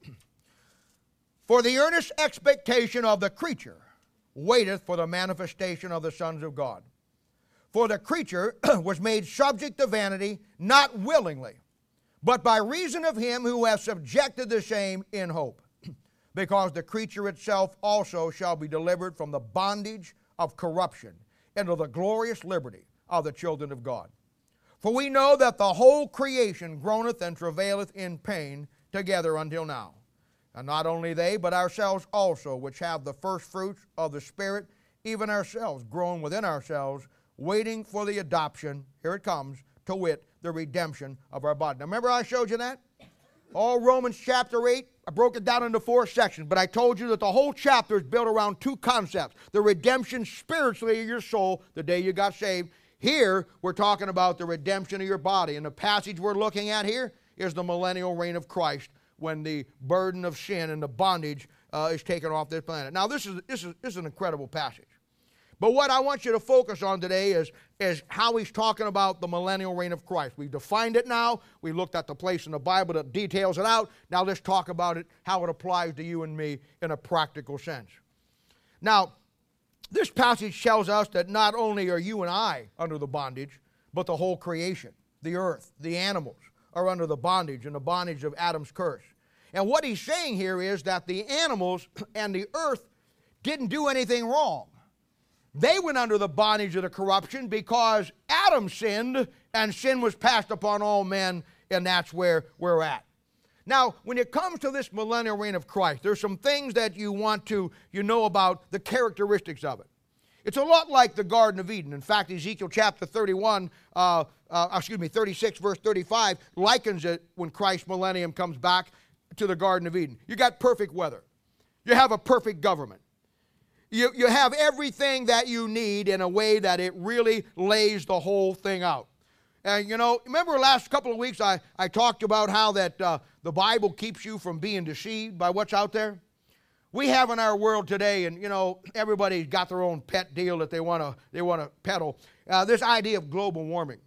For the earnest expectation of the creature waiteth for the manifestation of the sons of God. For the creature was made subject to vanity, not willingly, but by reason of him who hath subjected the same in hope. Because the creature itself also shall be delivered from the bondage of corruption into the glorious liberty of the children of God. For we know that the whole creation groaneth and travaileth in pain together until now. And not only they, but ourselves also, which have the first fruits of the Spirit, even ourselves, groan within ourselves, waiting for the adoption, here it comes, to wit, the redemption of our body. Now remember I showed you that? All Romans chapter eight, I broke it down into four sections, but I told you that the whole chapter is built around two concepts. The redemption spiritually of your soul, the day you got saved. Here, we're talking about the redemption of your body. And the passage we're looking at here is the millennial reign of Christ, when the burden of sin and the bondage uh, is taken off this planet. Now, this is, this, is, this is an incredible passage. But what I want you to focus on today is, is how he's talking about the millennial reign of Christ. We've defined it now. We looked at the place in the Bible that details it out. Now let's talk about it, how it applies to you and me in a practical sense. Now, this passage tells us that not only are you and I under the bondage, but the whole creation, the earth, the animals, are under the bondage and the bondage of Adam's curse. And what he's saying here is that the animals and the earth didn't do anything wrong. They went under the bondage of the corruption because Adam sinned and sin was passed upon all men, and that's where we're at. Now, when it comes to this millennial reign of Christ, there's some things that you want to, you know about the characteristics of it. It's a lot like the Garden of Eden. In fact, Ezekiel chapter thirty-one, uh, uh, excuse me, thirty-six, verse thirty-five, likens it when Christ's millennium comes back to the Garden of Eden. You got perfect weather. You have a perfect government. You, you have everything that you need in a way that it really lays the whole thing out. And, you know, remember the last couple of weeks I, I talked about how that uh, the Bible keeps you from being deceived by what's out there? We have in our world today, and, you know, everybody's got their own pet deal that they want to they want to peddle, uh, this idea of global warming.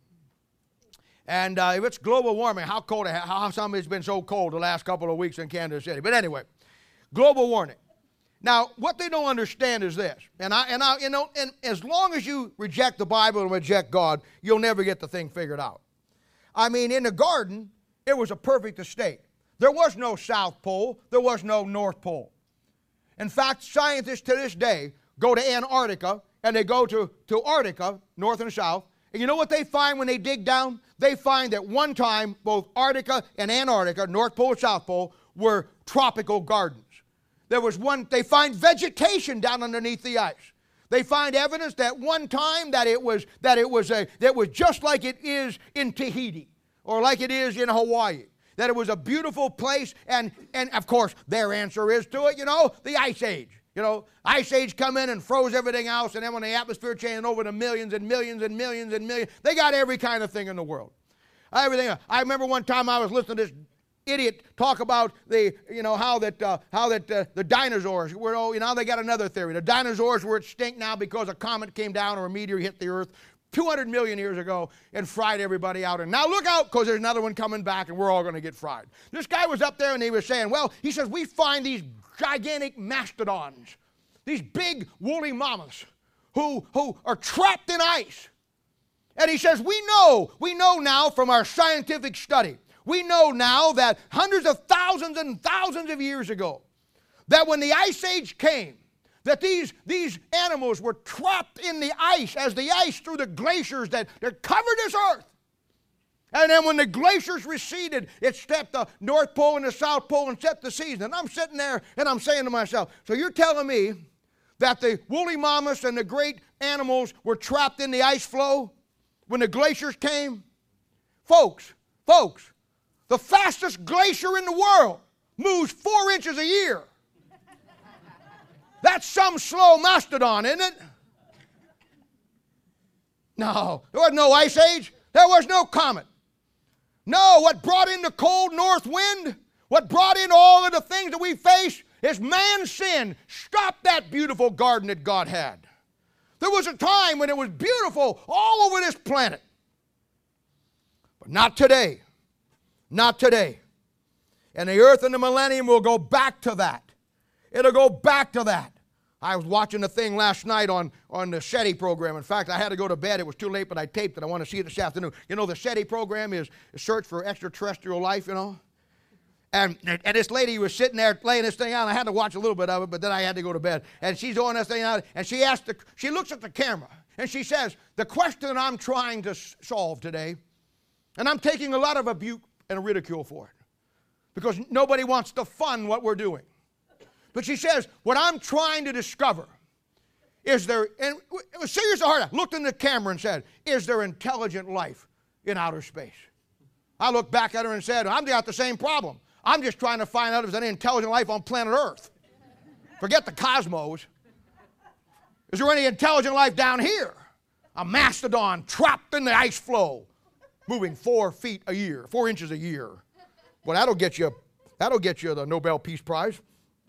And uh, if it's global warming, how cold, how come it's been so cold the last couple of weeks in Kansas City? But anyway, global warming. Now, what they don't understand is this, and I, and I, you know, and as long as you reject the Bible and reject God, you'll never get the thing figured out. I mean, in the garden, it was a perfect estate. There was no South Pole. There was no North Pole. In fact, scientists to this day go to Antarctica, and they go to, to Arctica, north and south, and you know what they find when they dig down? They find that one time, both Arctica and Antarctica, North Pole and South Pole, were tropical gardens. There was one, they find vegetation down underneath the ice. They find evidence that one time that it was, that it was, a, that was just like it is in Tahiti, or like it is in Hawaii. That it was a beautiful place, and, and of course, their answer is to it, you know, the Ice Age. You know, Ice Age come in and froze everything else, and then when the atmosphere changed over to millions and millions and millions and millions, they got every kind of thing in the world. Everything. I remember one time I was listening to this idiot talk about the, you know, how that, uh, how that uh, the dinosaurs were, oh, you know, they got another theory. The dinosaurs were extinct now because a comet came down or a meteor hit the earth two hundred million years ago and fried everybody out. And now look out, because there's another one coming back and we're all going to get fried. This guy was up there and he was saying, well, he says, we find these gigantic mastodons, these big woolly mammoths who, who are trapped in ice. And he says, we know, we know now from our scientific study, we know now that hundreds of thousands and thousands of years ago, that when the Ice Age came, that these, these animals were trapped in the ice as the ice through the glaciers that, that covered this earth. And then when the glaciers receded, it stepped the North Pole and the South Pole and set the season. And I'm sitting there and I'm saying to myself, so you're telling me that the woolly mammoths and the great animals were trapped in the ice flow when the glaciers came? Folks, folks, the fastest glacier in the world moves four inches a year. That's some slow mastodon, isn't it? No, there was no ice age. There was no comet. No, what brought in the cold north wind, what brought in all of the things that we face is man's sin. Stop that beautiful garden that God had. There was a time when it was beautiful all over this planet. But not today. Not today. And the earth and the millennium will go back to that. It'll go back to that. I was watching a thing last night on, on the SETI program. In fact, I had to go to bed. It was too late, but I taped it. I want to see it this afternoon. You know, the SETI program is a search for extraterrestrial life, you know. And, and this lady was sitting there laying this thing out. I had to watch a little bit of it, but then I had to go to bed. And she's on this thing out, and she asked, the, she looks at the camera, and she says, the question I'm trying to solve today, and I'm taking a lot of abuse and ridicule for it, because nobody wants to fund what we're doing. But she says, what I'm trying to discover is there, and it was serious heart, I looked in the camera and said, is there intelligent life in outer space? I looked back at her and said, I've got the same problem. I'm just trying to find out if there's any intelligent life on planet Earth. Forget the cosmos. Is there any intelligent life down here? A mastodon trapped in the ice flow, moving four feet a year, four inches a year. Well, that'll get you, that'll get you the Nobel Peace Prize.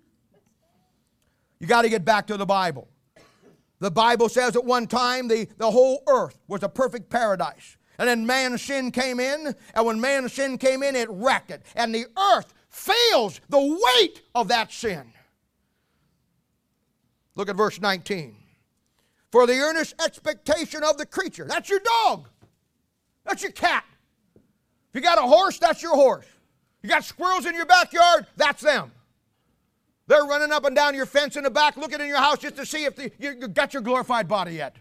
You got to get back to the Bible. The Bible says at one time the, the whole earth was a perfect paradise. And then man's sin came in, and when man's sin came in, it wrecked it. And the earth feels the weight of that sin. Look at verse nineteen. For the earnest expectation of the creature. That's your dog. That's your cat. If you got a horse, that's your horse. You got squirrels in your backyard, that's them. They're running up and down your fence in the back, looking in your house just to see if the, you, you got your glorified body yet.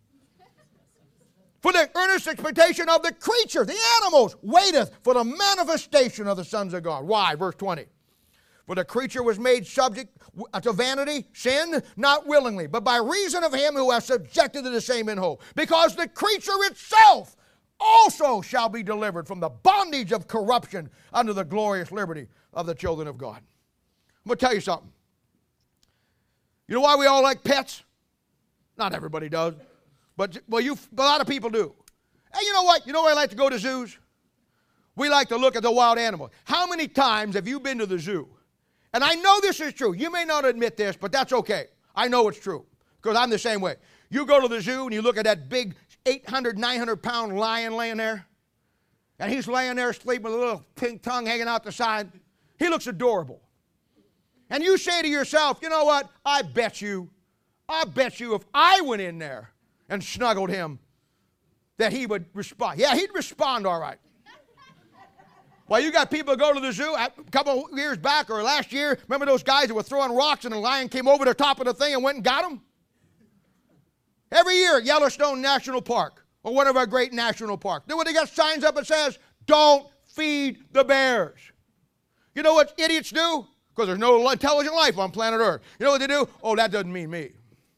For the earnest expectation of the creature, the animals, waiteth for the manifestation of the sons of God. Why? Verse twenty. For the creature was made subject to vanity, sin, not willingly, but by reason of him who has subjected to the same in hope. Because the creature itself also shall be delivered from the bondage of corruption unto the glorious liberty of the children of God. I'm going to tell you something. You know why we all like pets? Not everybody does. But well, you, a lot of people do. And you know what? You know why I like to go to zoos? We like to look at the wild animals. How many times have you been to the zoo? And I know this is true. You may not admit this, but that's okay. I know it's true because I'm the same way. You go to the zoo and you look at that big eight hundred, nine hundred pound lion laying there. And he's laying there sleeping with a little pink tongue hanging out the side. He looks adorable. And you say to yourself, you know what? I bet you, I bet you if I went in there and snuggled him, that he would respond. Yeah, he'd respond all right. Well, you got people go to the zoo a couple of years back or last year. Remember those guys that were throwing rocks and the lion came over the top of the thing and went and got them? Every year at Yellowstone National Park or one of our great national parks. Then when they got signs up that says, don't feed the bears. You know what idiots do? Because there's no intelligent life on planet Earth. You know what they do? Oh, that doesn't mean me.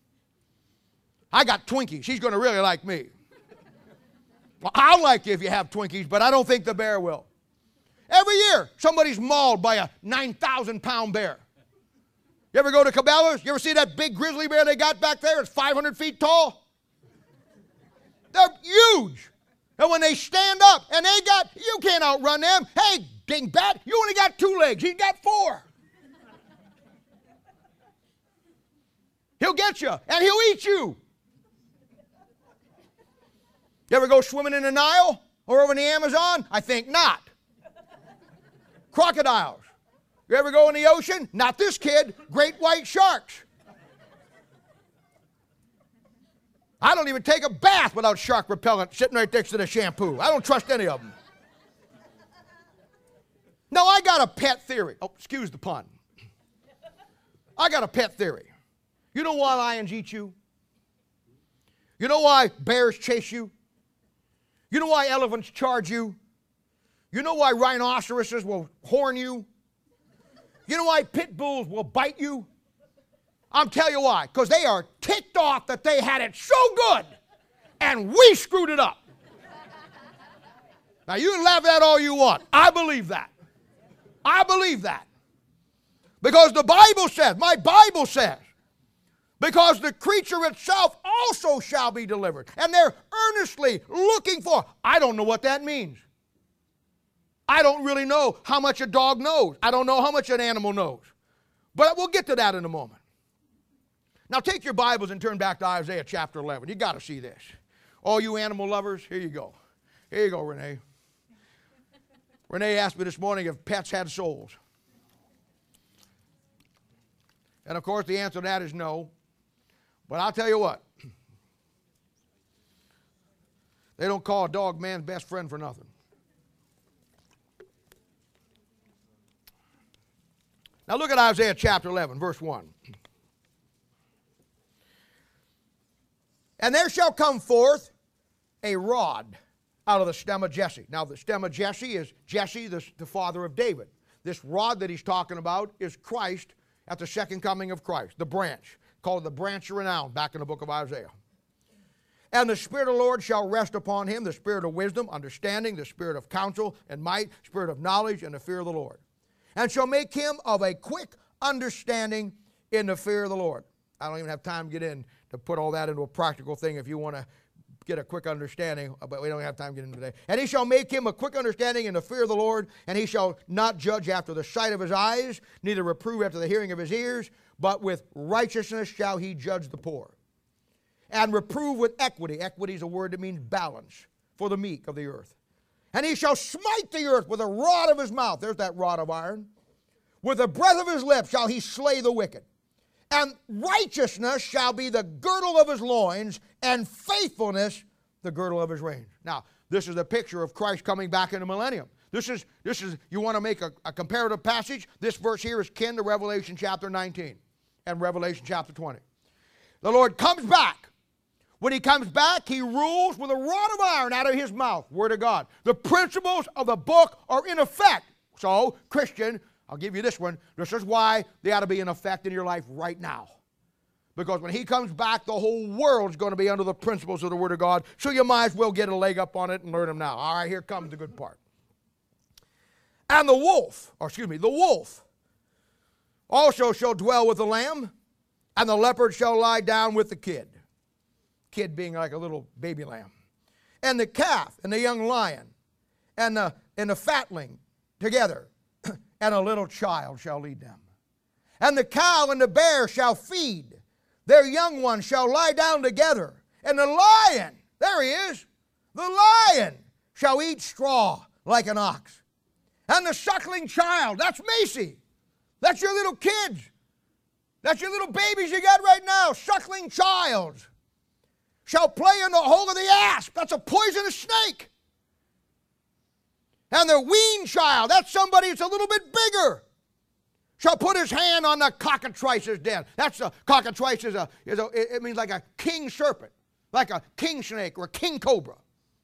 I got Twinkies. She's going to really like me. Well, I'll like you if you have Twinkies, but I don't think the bear will. Every year, somebody's mauled by a nine thousand pound bear. You ever go to Cabela's? You ever see that big grizzly bear they got back there? It's five hundred feet tall. They're huge. And when they stand up, and they got, you can't outrun them. Hey, dingbat, you only got two legs. He's got four. He'll get you, and he'll eat you. You ever go swimming in the Nile or over in the Amazon? I think not. Crocodiles. You ever go in the ocean? Not this kid. Great white sharks. I don't even take a bath without shark repellent sitting right next to the shampoo. I don't trust any of them. No, I got a pet theory. Oh, excuse the pun. I got a pet theory. You know why lions eat you? You know why bears chase you? You know why elephants charge you? You know why rhinoceroses will horn you? You know why pit bulls will bite you? I'm telling you why. Because they are ticked off that they had it so good and we screwed it up. Now you can laugh at that all you want. I believe that. I believe that. Because the Bible says, my Bible says, because the creature itself also shall be delivered. And they're earnestly looking for. I don't know what that means. I don't really know how much a dog knows. I don't know how much an animal knows. But we'll get to that in a moment. Now take your Bibles and turn back to Isaiah chapter eleven. You got to see this. All you animal lovers, here you go. Here you go, Renee. Renee asked me this morning if pets had souls. And of course the answer to that is no. But I'll tell you what. They don't call a dog man's best friend for nothing. Now look at Isaiah chapter eleven, verse one. And there shall come forth a rod out of the stem of Jesse. Now the stem of Jesse is Jesse, the, the father of David. This rod that he's talking about is Christ at the second coming of Christ, the branch, called the branch of renown, back in the book of Isaiah. And the Spirit of the Lord shall rest upon him, the Spirit of wisdom, understanding, the Spirit of counsel and might, Spirit of knowledge and the fear of the Lord. And shall make him of a quick understanding in the fear of the Lord. I don't even have time to get in to put all that into a practical thing if you want to get a quick understanding, but we don't have time to get into today. And he shall make him a quick understanding in the fear of the Lord, and he shall not judge after the sight of his eyes, neither reprove after the hearing of his ears, but with righteousness shall he judge the poor. And reprove with equity. Equity is a word that means balance for the meek of the earth. And he shall smite the earth with a rod of his mouth. There's that rod of iron. With the breath of his lips shall he slay the wicked. And righteousness shall be the girdle of his loins, and faithfulness the girdle of his reins. Now, this is a picture of Christ coming back in the millennium. This is, this is you want to make a, a comparative passage? This verse here is kin to Revelation chapter nineteen and Revelation chapter twenty. The Lord comes back. When he comes back, he rules with a rod of iron out of his mouth. Word of God. The principles of the book are in effect. So, Christian, I'll give you this one. This is why they ought to be in effect in your life right now. Because when he comes back, the whole world's going to be under the principles of the Word of God. So you might as well get a leg up on it and learn them now. All right, here comes the good part. And the wolf, or excuse me, the wolf also shall dwell with the lamb, and the leopard shall lie down with the kid. Kid being like a little baby lamb. And the calf and the young lion and the, and the fatling together. And a little child shall lead them. And the cow and the bear shall feed. Their young ones shall lie down together. And the lion, there he is, the lion shall eat straw like an ox. And the suckling child, that's Macy. That's your little kids. That's your little babies you got right now, suckling child. Shall play in the hole of the asp. That's a poisonous snake. And the weaned child, that's somebody that's a little bit bigger, shall put his hand on the cockatrice's den. That's a cockatrice is a, is a it means like a king serpent, like a king snake or a king cobra.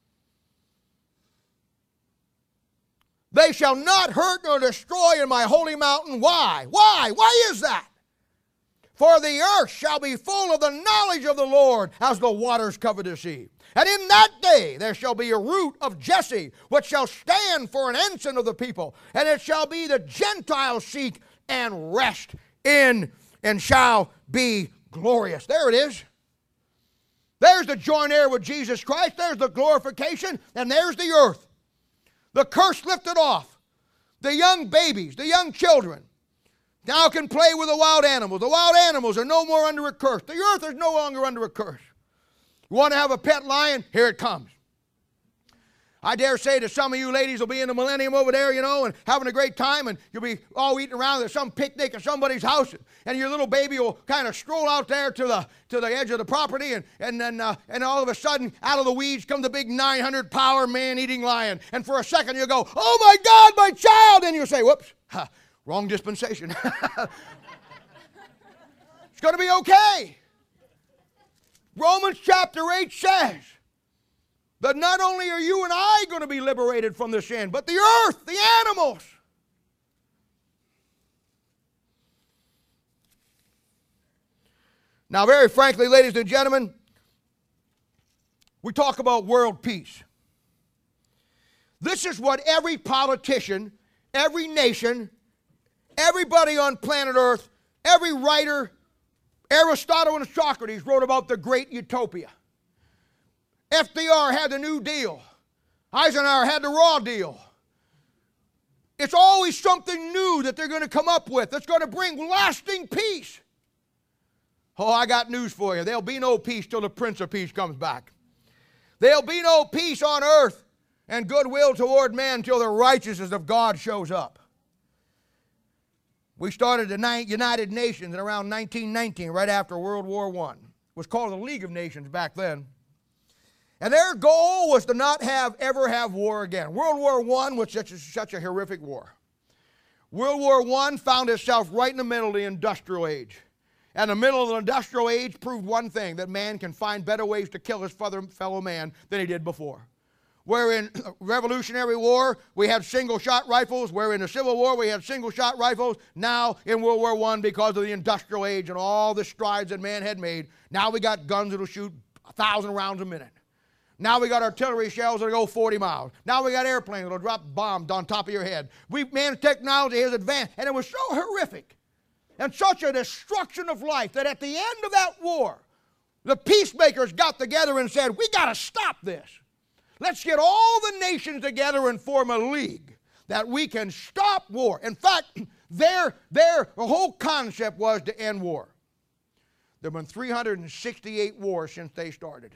They shall not hurt nor destroy in my holy mountain. Why? Why? Why is that? For the earth shall be full of the knowledge of the Lord as the waters cover the sea. And in that day there shall be a root of Jesse, which shall stand for an ensign of the people. And it shall be the Gentiles seek and rest in, and shall be glorious. There it is. There's the joint heir with Jesus Christ. There's the glorification. And there's the earth. The curse lifted off. The young babies, the young children, now can play with the wild animals. The wild animals are no more under a curse. The earth is no longer under a curse. You want to have a pet lion? Here it comes. I dare say that some of you ladies will be in the millennium over there, you know, and having a great time, and you'll be all eating around at some picnic at somebody's house, and your little baby will kind of stroll out there to the to the edge of the property, and and then uh, and all of a sudden, out of the weeds comes the big nine hundred power man-eating lion, and for a second you'll go, "Oh my God, my child!" And you'll say, "Whoops, huh, wrong dispensation." It's going to be okay. Romans chapter eight says that not only are you and I going to be liberated from the sin, but the earth, the animals. Now, very frankly, ladies and gentlemen, we talk about world peace. This is what every politician, every nation, everybody on planet Earth, every writer, Aristotle and Socrates wrote about the great utopia. F D R had the New Deal. Eisenhower had the Raw Deal. It's always something new that they're going to come up with that's going to bring lasting peace. Oh, I got news for you. There'll be no peace till the Prince of Peace comes back. There'll be no peace on earth and goodwill toward man till the righteousness of God shows up. We started the United Nations in around nineteen nineteen, right after World War One. It was called the League of Nations back then. And their goal was to not have ever have war again. World War One was such a, such a horrific war. World War One found itself right in the middle of the industrial age. And the middle of the industrial age proved one thing, that man can find better ways to kill his fellow man than he did before. Where in Revolutionary War, we had single-shot rifles. Where in the Civil War, we had single-shot rifles. Now, in World War One, because of the industrial age and all the strides that man had made, now we got guns that will shoot a thousand rounds a minute. Now we got artillery shells that go forty miles. Now we got airplanes that will drop bombs on top of your head. We, man's technology has advanced, and it was so horrific and such a destruction of life that at the end of that war, the peacemakers got together and said, we got to stop this. Let's get all the nations together and form a league that we can stop war. In fact, their, their whole concept was to end war. There have been three hundred sixty-eight wars since they started.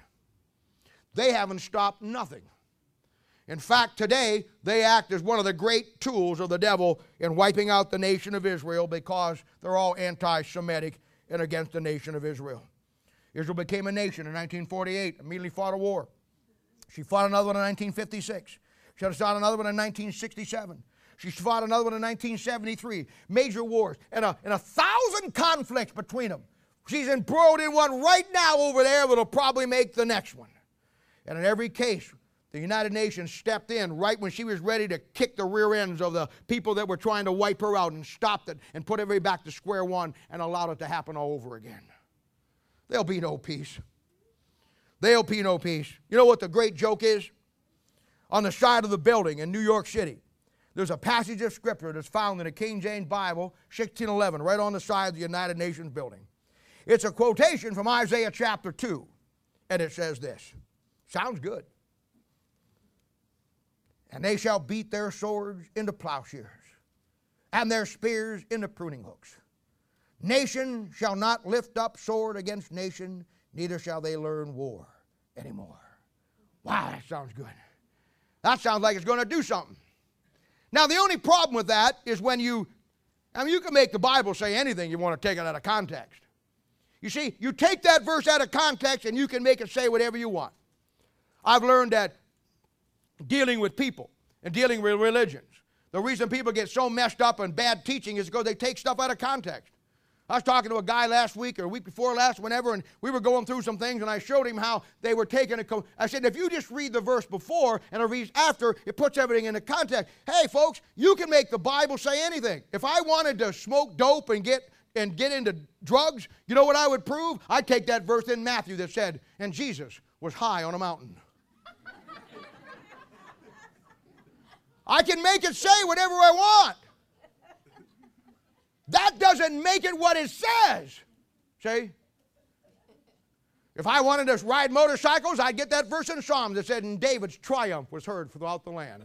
They haven't stopped nothing. In fact, today, they act as one of the great tools of the devil in wiping out the nation of Israel because they're all anti-Semitic and against the nation of Israel. Israel became a nation in nineteen forty-eight, immediately fought a war. She fought another one in nineteen fifty-six. She had fought another one in nineteen sixty-seven. She fought another one in nineteen seventy-three. Major wars and a, and a thousand conflicts between them. She's embroiled in one right now over there that'll probably make the next one. And in every case, the United Nations stepped in right when she was ready to kick the rear ends of the people that were trying to wipe her out and stopped it and put everybody back to square one and allowed it to happen all over again. There'll be no peace. There'll be no peace. You know what the great joke is? On the side of the building in New York City, there's a passage of Scripture that's found in the King James Bible, sixteen eleven, right on the side of the United Nations building. It's a quotation from Isaiah chapter two, and it says this. Sounds good. And they shall beat their swords into plowshares, and their spears into pruning hooks. Nation shall not lift up sword against nation, neither shall they learn war anymore. Wow, that sounds good. That sounds like it's going to do something. Now, the only problem with that is when you, I mean, you can make the Bible say anything you want to take it out of context. You see, you take that verse out of context and you can make it say whatever you want. I've learned that dealing with people and dealing with religions, the reason people get so messed up and bad teaching is because they take stuff out of context. I was talking to a guy last week or a week before last, whenever, and we were going through some things, and I showed him how they were taking a... I said, if you just read the verse before and a read after, it puts everything into context. Hey, folks, you can make the Bible say anything. If I wanted to smoke dope and get and get into drugs, you know what I would prove? I'd take that verse in Matthew that said, and Jesus was high on a mountain. I can make it say whatever I want. That doesn't make it what it says. See? If I wanted to ride motorcycles, I'd get that verse in Psalms that said, and David's triumph was heard throughout the land.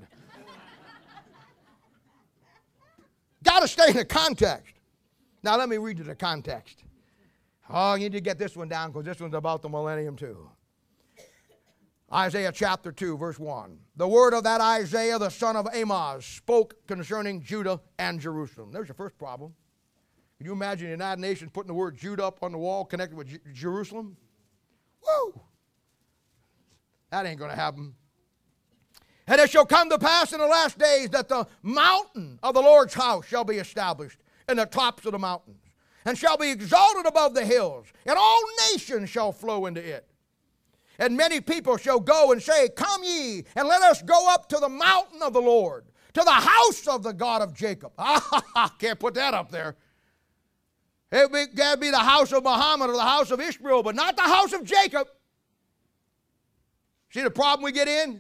Got to stay in the context. Now let me read you the context. Oh, you need to get this one down because this one's about the millennium too. Isaiah chapter two, verse one. The word of that Isaiah, the son of Amoz, spoke concerning Judah and Jerusalem. There's your first problem. Can you imagine the United Nations putting the word Judah up on the wall connected with J- Jerusalem? Woo! That ain't going to happen. And it shall come to pass in the last days that the mountain of the Lord's house shall be established in the tops of the mountains, and shall be exalted above the hills, and all nations shall flow into it. And many people shall go and say, Come ye, and let us go up to the mountain of the Lord, to the house of the God of Jacob. Ah, can't put that up there. It would be, be the house of Muhammad or the house of Ishmael, but not the house of Jacob. See the problem we get in?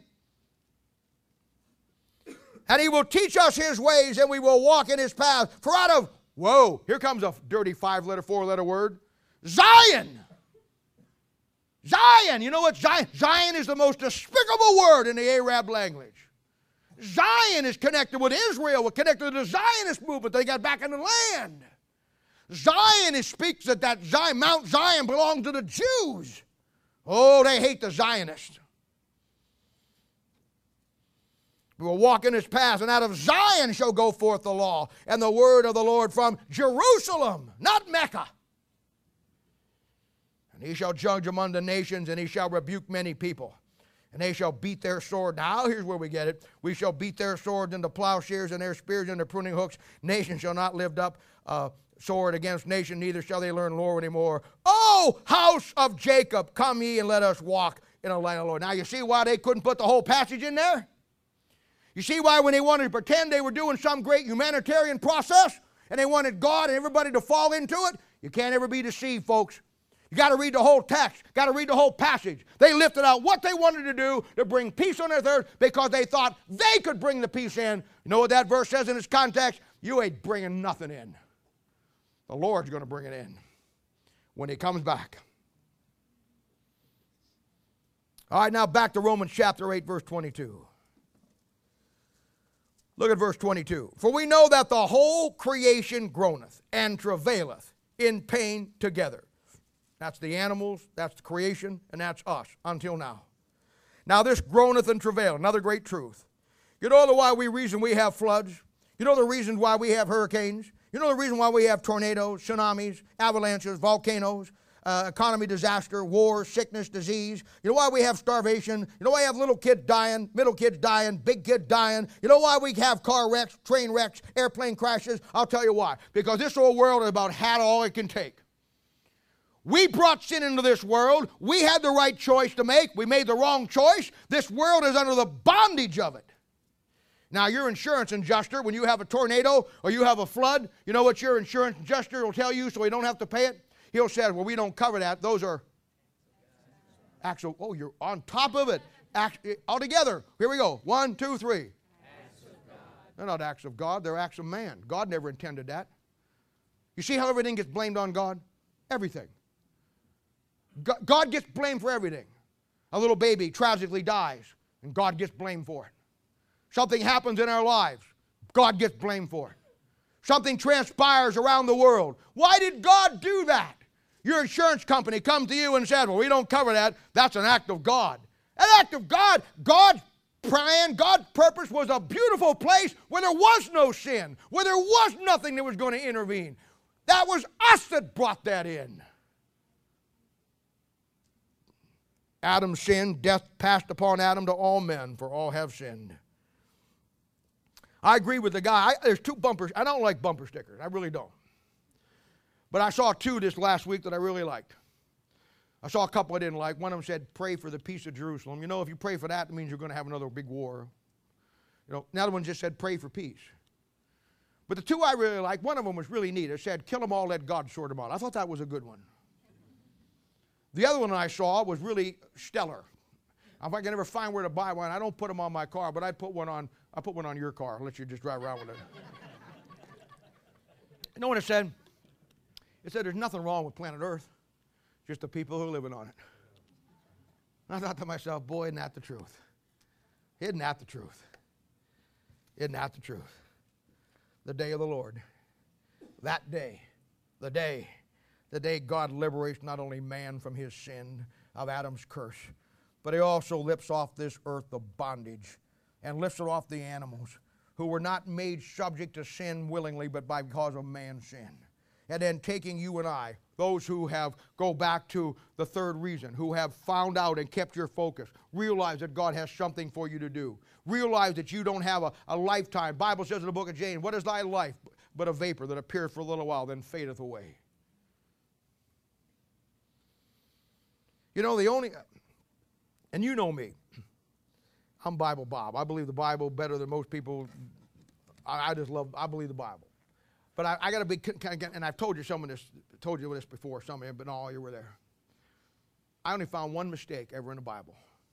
And he will teach us his ways, and we will walk in his paths. For out of, whoa, here comes a dirty five-letter, four-letter word, Zion. Zion. You know what Zion? Zion is the most despicable word in the Arab language. Zion is connected with Israel, connected to the Zionist movement. They got back in the land. Zion is, speaks that that Zion, Mount Zion belonged to the Jews. Oh, they hate the Zionists. We will walk in his paths, and out of Zion shall go forth the law and the word of the Lord from Jerusalem, not Mecca. And he shall judge among the nations, and he shall rebuke many people. And they shall beat their sword. Now, here's where we get it. We shall beat their swords into plowshares and their spears into pruning hooks. Nation shall not lift up a sword against nation, neither shall they learn lore anymore. O house of Jacob, come ye and let us walk in a land of the Lord. Now, you see why they couldn't put the whole passage in there? You see why when they wanted to pretend they were doing some great humanitarian process and they wanted God and everybody to fall into it? You can't ever be deceived, folks. You got to read the whole text. Got to read the whole passage. They lifted out what they wanted to do to bring peace on earth earth because they thought they could bring the peace in. You know what that verse says in its context? You ain't bringing nothing in. The Lord's going to bring it in when he comes back. All right, now back to Romans chapter eight, verse twenty-two. Look at verse twenty-two. For we know that the whole creation groaneth and travaileth in pain together. That's the animals, that's the creation, and that's us until now. Now this groaneth and travail, another great truth. You know the why we reason we have floods? You know the reason why we have hurricanes? You know the reason why we have tornadoes, tsunamis, avalanches, volcanoes, uh, economy disaster, war, sickness, disease. You know why we have starvation? You know why we have little kids dying, middle kids dying, big kids dying? You know why we have car wrecks, train wrecks, airplane crashes? I'll tell you why. Because this whole world is about had all it can take. We brought sin into this world. We had the right choice to make. We made the wrong choice. This world is under the bondage of it. Now, your insurance adjuster, when you have a tornado or you have a flood, you know what your insurance adjuster will tell you so he don't have to pay it? He'll say, well, we don't cover that. Those are actual, oh, you're on top of it. Act, all together. Here we go. One, two, three. Acts of God. They're not acts of God. They're acts of man. God never intended that. You see how everything gets blamed on God? Everything. God gets blamed for everything. A little baby tragically dies, and God gets blamed for it. Something happens in our lives, God gets blamed for it. Something transpires around the world. Why did God do that? Your insurance company comes to you and says, well, we don't cover that. That's an act of God. An act of God. God's plan, God's purpose was a beautiful place where there was no sin, where there was nothing that was going to intervene. That was us that brought that in. Adam sinned, death passed upon Adam to all men, for all have sinned. I agree with the guy. I, there's two bumpers. I don't like bumper stickers. I really don't. But I saw two this last week that I really liked. I saw a couple I didn't like. One of them said, pray for the peace of Jerusalem. You know, if you pray for that, it means you're going to have another big war. You know, another one just said, pray for peace. But the two I really liked, one of them was really neat. It said, kill them all, let God sort them out. I thought that was a good one. The other one I saw was really stellar. If I can ever find where to buy one, I don't put them on my car, but I'd put one on, I'll put one on your car. I'll let you just drive around with it. You know what it said? It said there's nothing wrong with planet Earth, just the people who are living on it. And I thought to myself, boy, isn't that the truth? Isn't that the truth? Isn't that the truth? The day of the Lord. That day, the day, the day God liberates not only man from his sin of Adam's curse, but he also lifts off this earth the bondage and lifts it off the animals who were not made subject to sin willingly, but by because of man's sin. And then taking you and I, those who have, go back to the third reason, who have found out and kept your focus, realize that God has something for you to do. Realize that you don't have a, a lifetime. Bible says in the book of James, what is thy life but a vapor that appeareth for a little while, then fadeth away. You know, the only, and you know me, I'm Bible Bob. I believe the Bible better than most people. I, I just love, I believe the Bible. But I, I got to be, and I've told you some of this, told you this before, some of you, but no, you were there. I only found one mistake ever in the Bible.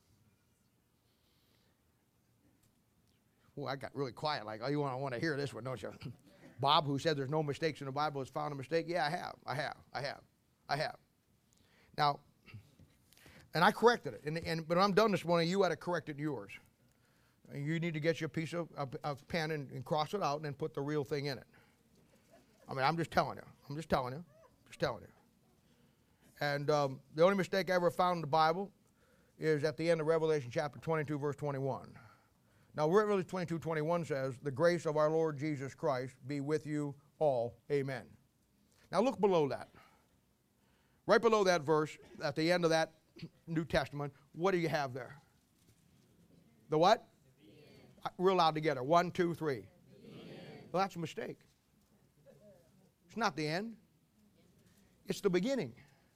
Well, I got really quiet, like, oh, you want, I want to hear this one, don't you? Bob, who said there's no mistakes in the Bible, has found a mistake. Yeah, I have, I have, I have, I have. Now, and I corrected it. And, and but I'm done this morning. You had to correct it yours. And you need to get you a piece of, of, of pen and, and cross it out and then put the real thing in it. I mean, I'm just telling you. I'm just telling you. Just telling you. And um, the only mistake I ever found in the Bible is at the end of Revelation chapter twenty-two, verse twenty-one. Now, Revelation twenty-two, twenty-one says, the grace of our Lord Jesus Christ be with you all. Amen. Now, look below that. Right below that verse, at the end of that New Testament, what do you have there? The what? The Real loud together. One, two, three. Well, that's a mistake. It's not the end. It's the beginning.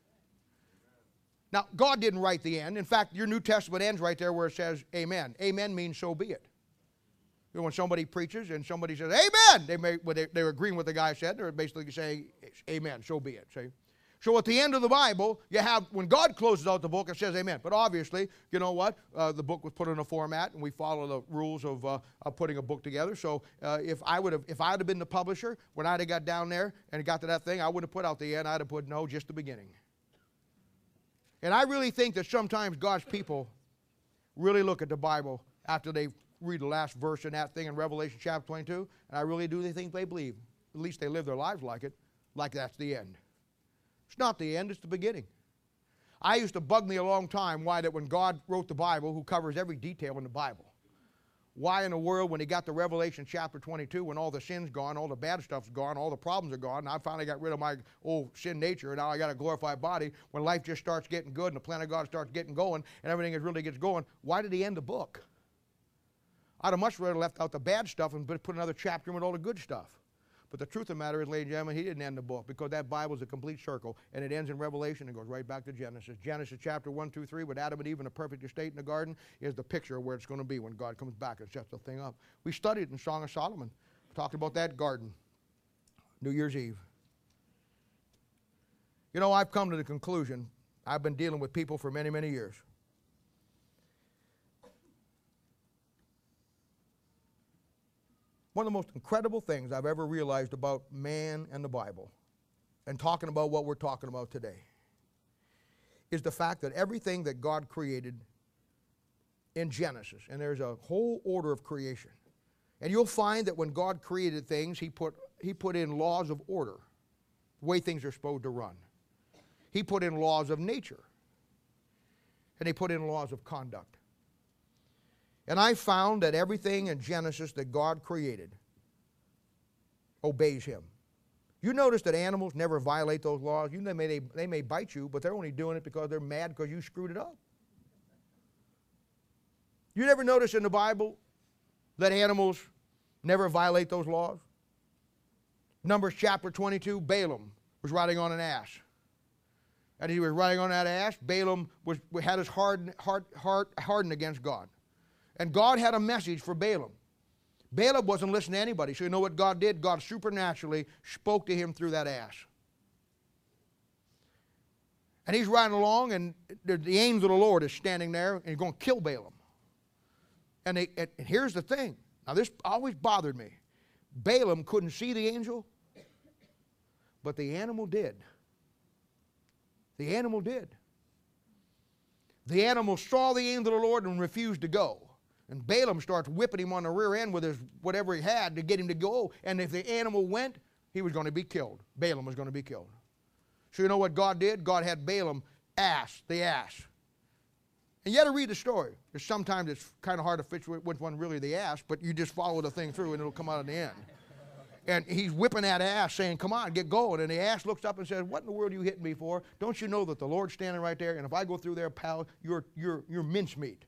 Now, God didn't write the end. In fact, your New Testament ends right there where it says amen. Amen means so be it. You know, when somebody preaches and somebody says amen, they may, well, they, they're agreeing with the guy said. They're basically saying amen, so be it. See? So at the end of the Bible, you have, when God closes out the book, it says amen. But obviously, you know what? Uh, the book was put in a format, and we follow the rules of, uh, of putting a book together. So uh, if I would have, if I had been the publisher, when I'd have got down there and got to that thing, I wouldn't have put out the end. I'd have put, no, just the beginning. And I really think that sometimes God's people really look at the Bible after they read the last verse in that thing in Revelation chapter twenty-two, and I really do think they believe, at least they live their lives like it, like that's the end. It's not the end, it's the beginning. I used to bug me a long time why that when God wrote the Bible, who covers every detail in the Bible, why in the world when he got to Revelation chapter twenty-two, when all the sin's gone, all the bad stuff's gone, all the problems are gone, and I finally got rid of my old sin nature, and now I got a glorified body, when life just starts getting good and the plan of God starts getting going and everything is really gets going, why did he end the book? I'd have much rather left out the bad stuff and put another chapter in with all the good stuff. But the truth of the matter is, ladies and gentlemen, he didn't end the book because that Bible is a complete circle, and it ends in Revelation and goes right back to Genesis. Genesis chapter one, two, three, with Adam and Eve in a perfect estate in the garden, is the picture of where it's going to be when God comes back and sets the thing up. We studied in Song of Solomon, talked about that garden, New Year's Eve. You know, I've come to the conclusion, I've been dealing with people for many, many years. One of the most incredible things I've ever realized about man and the Bible, and talking about what we're talking about today, is the fact that everything that God created in Genesis, and there's a whole order of creation, and you'll find that when God created things, he put, he put in laws of order, the way things are supposed to run. He put in laws of nature, and he put in laws of conduct. And I found that everything in Genesis that God created obeys him. You notice that animals never violate those laws. You know, they may, they may bite you, but they're only doing it because they're mad because you screwed it up. You never notice in the Bible that animals never violate those laws? Numbers chapter twenty-two, Balaam was riding on an ass. And he was riding on that ass. Balaam was, had his heart, heart, heart hardened against God. And God had a message for Balaam. Balaam wasn't listening to anybody. So you know what God did? God supernaturally spoke to him through that ass. And he's riding along, and the angel of the Lord is standing there, and he's going to kill Balaam. And, they, and here's the thing. Now this always bothered me. Balaam couldn't see the angel, but the animal did. The animal did. The animal saw the angel of the Lord and refused to go. And Balaam starts whipping him on the rear end with his whatever he had to get him to go. And if the animal went, he was going to be killed. Balaam was going to be killed. So you know what God did? God had Balaam ass, the ass. And you got to read the story. Because sometimes it's kind of hard to fix which one really the ass, but you just follow the thing through and it'll come out in the end. And he's whipping that ass saying, come on, get going. And the ass looks up and says, what in the world are you hitting me for? Don't you know that the Lord's standing right there? And if I go through there, pal, you're, you're, you're mincemeat.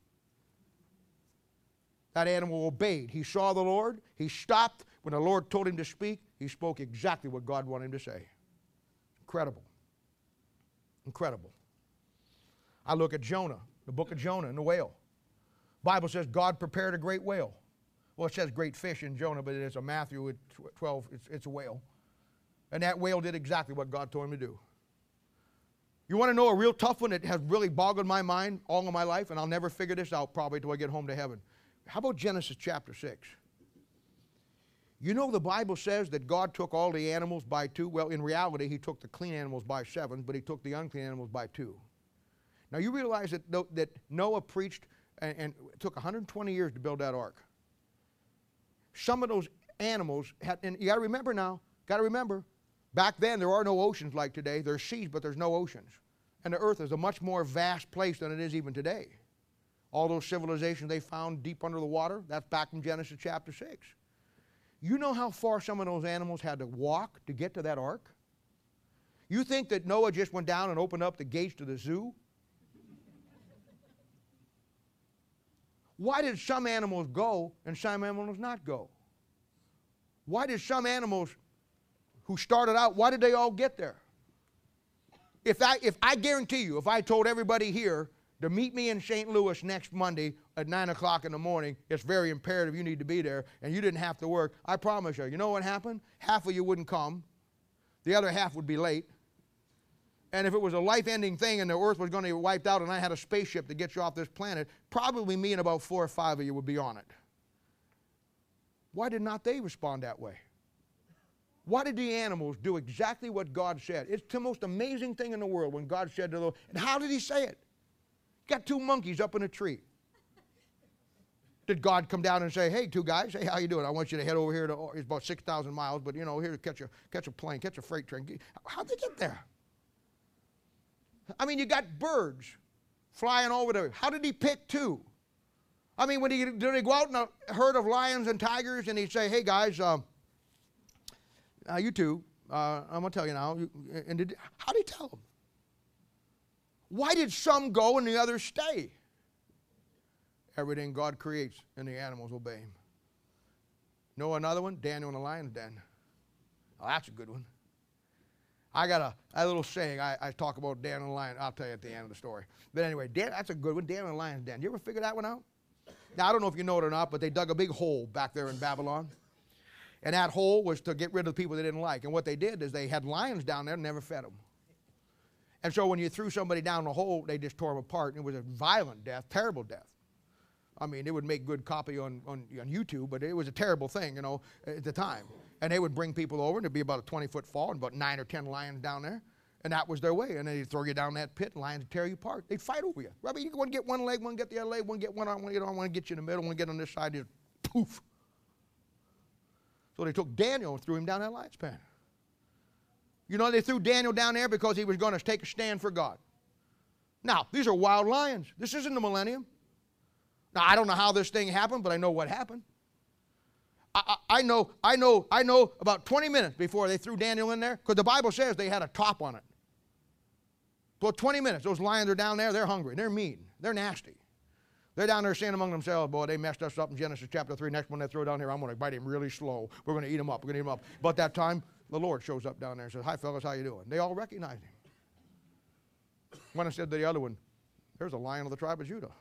That animal obeyed. He saw the Lord. He stopped. When the Lord told him to speak, he spoke exactly what God wanted him to say. Incredible. Incredible. I look at Jonah, the book of Jonah and the whale. Bible says God prepared a great whale. Well, it says great fish in Jonah, but it's a Matthew twelve, it's, it's a whale. And that whale did exactly what God told him to do. You want to know a real tough one that has really boggled my mind all of my life, and I'll never figure this out probably till I get home to heaven. How about Genesis chapter six? You know the Bible says that God took all the animals by two. Well, in reality, he took the clean animals by seven, but he took the unclean animals by two. Now, you realize that, that Noah preached, and, and it took one hundred twenty years to build that ark. Some of those animals, had, and you got to remember now, got to remember, back then there are no oceans like today. There's seas, but there's no oceans. And the earth is a much more vast place than it is even today. All those civilizations they found deep under the water, that's back in Genesis chapter six. You know how far some of those animals had to walk to get to that ark? You think that Noah just went down and opened up the gates to the zoo? Why did some animals go and some animals not go? Why did some animals who started out, why did they all get there? If I, if I guarantee you, if I told everybody here to meet me in Saint Louis next Monday at nine o'clock in the morning, it's very imperative you need to be there, and you didn't have to work, I promise you, you know what happened? Half of you wouldn't come. The other half would be late. And if it was a life-ending thing and the earth was going to be wiped out and I had a spaceship to get you off this planet, probably me and about four or five of you would be on it. Why did not they respond that way? Why did the animals do exactly what God said? It's the most amazing thing in the world when God said to them, and how did he say it? Got two monkeys up in a tree. Did God come down and say, hey, two guys, hey, how you doing? I want you to head over here to, it's about six thousand miles, but, you know, here, catch a, catch a plane, catch a freight train. How'd they get there? I mean, you got birds flying over there. How did he pick two? I mean, when he, did he go out in a herd of lions and tigers and he'd say, hey, guys, um, uh, you two, uh, I'm going to tell you now. And did, how did he tell them? Why did some go and the others stay? Everything God creates and the animals obey him. Know another one? Daniel in the lion's den. Oh, that's a good one. I got a, a little saying I, I talk about Daniel and the lion. I'll tell you at the end of the story. But anyway, Dan, that's a good one. Daniel and the lion's den. You ever figure that one out? Now, I don't know if you know it or not, but they dug a big hole back there in Babylon. And that hole was to get rid of the people they didn't like. And what they did is they had lions down there and never fed them. And so when you threw somebody down the hole, they just tore them apart. And it was a violent death, terrible death. I mean, it would make good copy on, on, on YouTube, but it was a terrible thing, you know, at the time. And they would bring people over, and there'd be about a twenty-foot fall and about nine or ten lions down there. And that was their way. And they'd throw you down that pit, and lions would tear you apart. They'd fight over you. I mean, you want to get one leg, one get the other leg, one get one arm, one get on, one get you in the middle, one get on this side, just poof. So they took Daniel and threw him down that lion's pen. You know, they threw Daniel down there because he was going to take a stand for God. Now, these are wild lions. This isn't the millennium. Now, I don't know how this thing happened, but I know what happened. I, I, I know, I know, I know about twenty minutes before they threw Daniel in there, because the Bible says they had a top on it. Well, twenty minutes, those lions are down there, they're hungry, they're mean, they're nasty. They're down there saying among themselves, boy, they messed us up in Genesis chapter three. Next one they throw down here, I'm going to bite him really slow. We're going to eat him up, we're going to eat him up. But that time, the Lord shows up down there and says, hi, fellas, how you doing? They all recognized him. When I said to the other one, there's a lion of the tribe of Judah.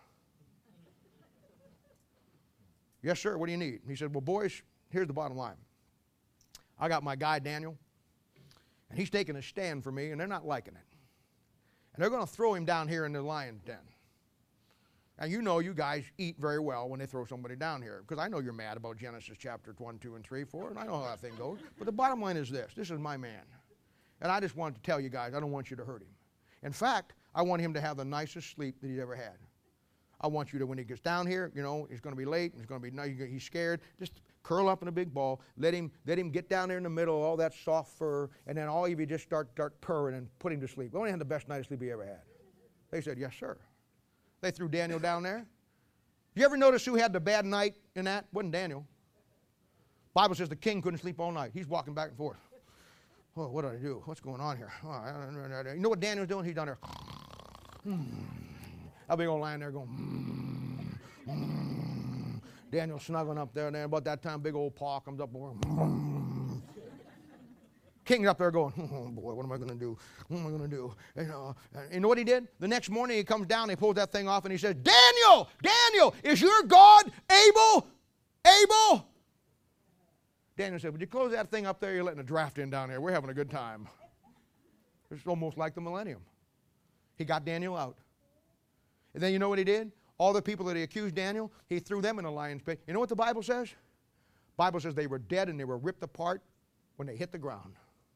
Yes, sir, what do you need? He said, well, boys, here's the bottom line. I got my guy, Daniel, and he's taking a stand for me, and they're not liking it. And they're going to throw him down here in the lion's den. And you know you guys eat very well when they throw somebody down here, because I know you're mad about Genesis chapter one, two, and three, four, and I know how that thing goes. But the bottom line is this. This is my man. And I just wanted to tell you guys, I don't want you to hurt him. In fact, I want him to have the nicest sleep that he's ever had. I want you to, when he gets down here, you know, he's going to be late, and he's going to be, he's scared, just curl up in a big ball, let him, let him get down there in the middle, all that soft fur, and then all of you just start, start purring and put him to sleep. We only had the best night of sleep he ever had. They said, yes, sir. They threw Daniel down there. You ever notice who had the bad night in that? It wasn't Daniel. Bible says the king couldn't sleep all night. He's walking back and forth. Oh, what did I do? What's going on here? Oh, I don't know. You know what Daniel's doing? He's down there. Hmm. I'll be going lying there going, mm, mm. Daniel's snuggling up there, and then about that time, big old paw comes up over him. king's up there going, oh boy, what am I going to do? What am I going to do? You know, and you know what he did? The next morning he comes down, he pulls that thing off, and he says, Daniel, Daniel, is your God able? Able? Daniel said, would you close that thing up there? You're letting a draft in down here. We're having a good time. It's almost like the millennium. He got Daniel out. And then you know what he did? All the people that he accused Daniel, he threw them in a lion's pit. You know what the Bible says? The Bible says they were dead and they were ripped apart when they hit the ground.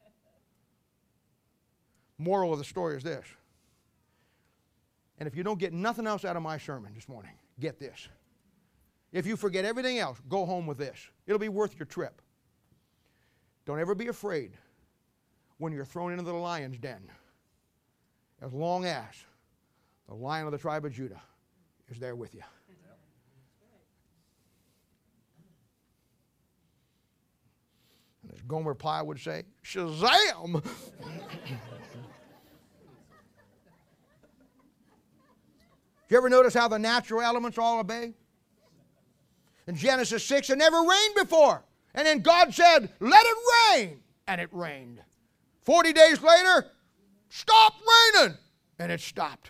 Moral of the story is this. And if you don't get nothing else out of my sermon this morning, get this. If you forget everything else, go home with this. It'll be worth your trip. Don't ever be afraid when you're thrown into the lion's den, as long as the Lion of the tribe of Judah is there with you. And as Gomer Pyle would say, Shazam! You ever notice how the natural elements all obey? In Genesis six, it never rained before. And then God said, let it rain. And it rained. Forty days later, stop raining. And it stopped.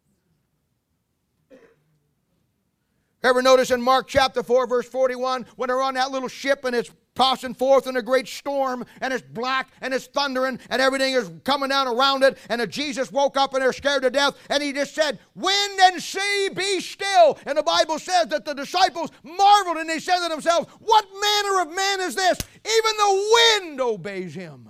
Ever notice in Mark chapter four, verse forty-one, when they're on that little ship and it's tossing forth in a great storm, and it's black, and it's thundering, and everything is coming down around it, and Jesus woke up and they're scared to death, and he just said, wind and sea, be still. And the Bible says that the disciples marveled, and they said to themselves, what manner of man is this? Even the wind obeys him.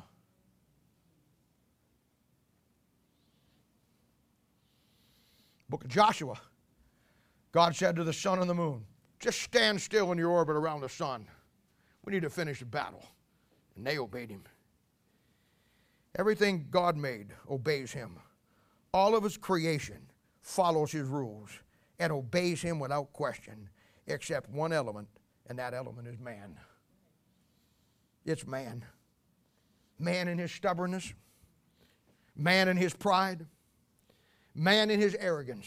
Book of Joshua, God said to the sun and the moon, just stand still in your orbit around the sun. We need to finish the battle. And they obeyed him. Everything God made obeys him. All of his creation follows his rules and obeys him without question, except one element, and that element is man. It's man. Man in his stubbornness. Man in his pride. Man in his arrogance.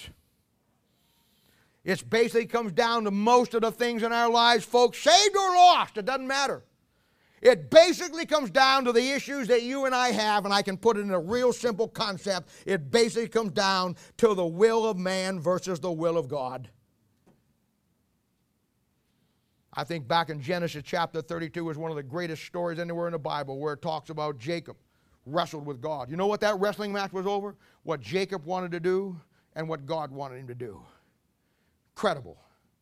It basically comes down to most of the things in our lives, folks, saved or lost, it doesn't matter. It basically comes down to the issues that you and I have, and I can put it in a real simple concept. It basically comes down to the will of man versus the will of God. I think back in Genesis chapter thirty-two is one of the greatest stories anywhere in the Bible, where it talks about Jacob wrestled with God. You know what that wrestling match was over? What Jacob wanted to do and what God wanted him to do. Incredible.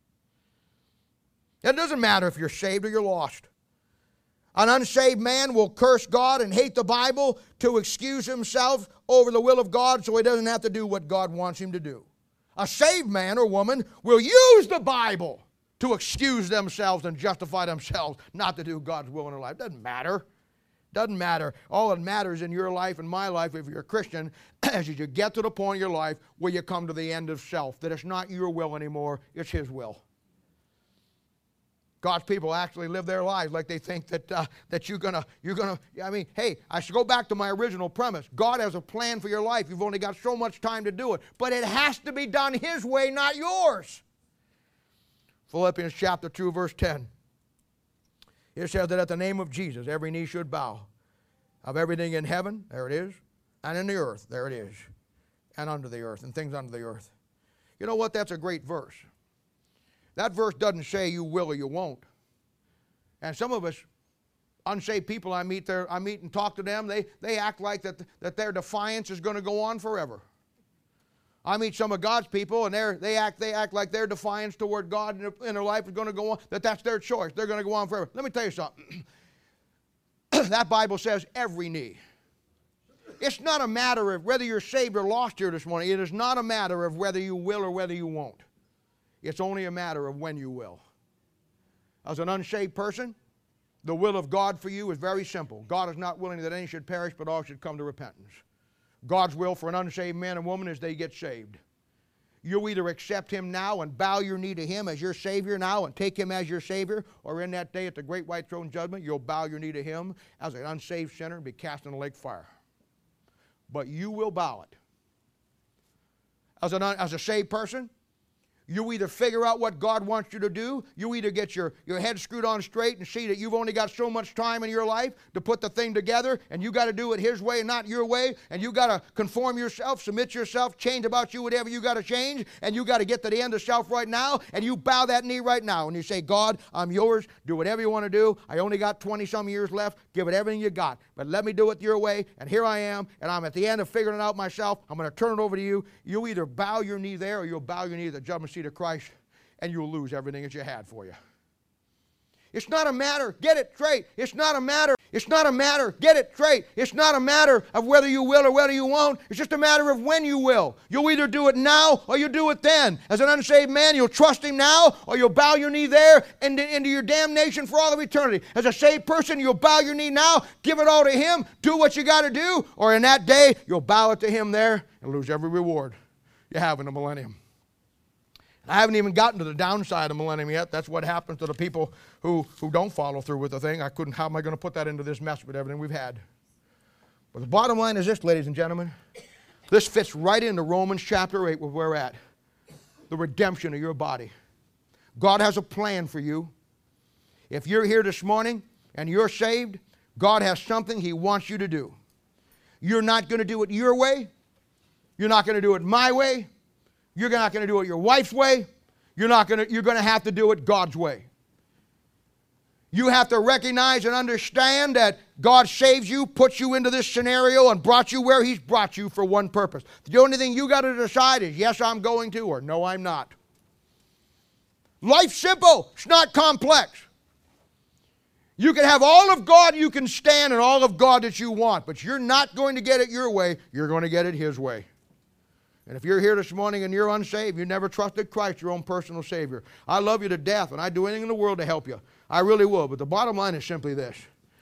It doesn't matter if you're saved or you're lost. An unsaved man will curse God and hate the Bible to excuse himself over the will of God so he doesn't have to do what God wants him to do. A saved man or woman will use the Bible to excuse themselves and justify themselves not to do God's will in their life. Doesn't matter. Doesn't matter. All that matters in your life and my life, if you're a Christian, is you get to the point in your life where you come to the end of self, that it's not your will anymore, it's his will. God's people actually live their lives like they think that uh, that you're gonna you're gonna. I mean, hey, I should go back to my original premise. God has a plan for your life. You've only got so much time to do it, but it has to be done his way, not yours. Philippians chapter two, verse ten. It says that at the name of Jesus, every knee should bow. Of everything in heaven, there it is, and in the earth, there it is, and under the earth, and things under the earth. You know what? That's a great verse. That verse doesn't say you will or you won't. And some of us, unsaved people I meet there, I meet and talk to them, they, they act like that, that their defiance is going to go on forever. I meet some of God's people, and they're, they act they act like their defiance toward God in their, in their life is going to go on, that that's their choice. They're going to go on forever. Let me tell you something. That Bible says every knee. It's not a matter of whether you're saved or lost here this morning. It is not a matter of whether you will or whether you won't. It's only a matter of when you will. As an unsaved person, the will of God for you is very simple. God is not willing that any should perish, but all should come to repentance. God's will for an unsaved man and woman is they get saved. You'll either accept him now and bow your knee to him as your Savior now and take him as your Savior, or in that day at the great white throne judgment, you'll bow your knee to him as an unsaved sinner and be cast in the lake fire. But you will bow it. As, an, as a saved person, You either figure out what God wants you to do, you either get your, your head screwed on straight and see that you've only got so much time in your life to put the thing together, and you got to do it His way and not your way, and you got to conform yourself, submit yourself, change about you whatever you got to change, and you got to get to the end of self right now, and you bow that knee right now, and you say, God, I'm yours, do whatever you want to do. I only got twenty-some years left. Give it everything you got, but let me do it your way, and here I am, and I'm at the end of figuring it out myself. I'm going to turn it over to you. You either bow your knee there, or you'll bow your knee at the judgment seat of Christ, and you'll lose everything that you had for you. It's not a matter, get it straight. It's not a matter, it's not a matter, get it straight. It's not a matter of whether you will or whether you won't. It's just a matter of when you will. You'll either do it now or you'll do it then. As an unsaved man, you'll trust Him now or you'll bow your knee there into, into your damnation for all of eternity. As a saved person, you'll bow your knee now, give it all to Him, do what you got to do, or in that day, you'll bow it to Him there and lose every reward you have in the millennium. I haven't even gotten to the downside of millennium yet. That's what happens to the people who, who don't follow through with the thing. I couldn't, how am I going to put that into this mess with everything we've had? But the bottom line is this, ladies and gentlemen. This fits right into Romans chapter eight where we're at. The redemption of your body. God has a plan for you. If you're here this morning and you're saved, God has something He wants you to do. You're not going to do it your way. You're not going to do it my way. You're not going to do it your wife's way. You're not going to, you're going to have to do it God's way. You have to recognize and understand that God saves you, puts you into this scenario, and brought you where He's brought you for one purpose. The only thing you got to decide is, yes, I'm going to, or no, I'm not. Life's simple. It's not complex. You can have all of God you can stand and all of God that you want, but you're not going to get it your way. You're going to get it His way. And if you're here this morning and you're unsaved, you never trusted Christ, your own personal Savior, I love you to death, and I'd do anything in the world to help you. I really will. But the bottom line is simply this.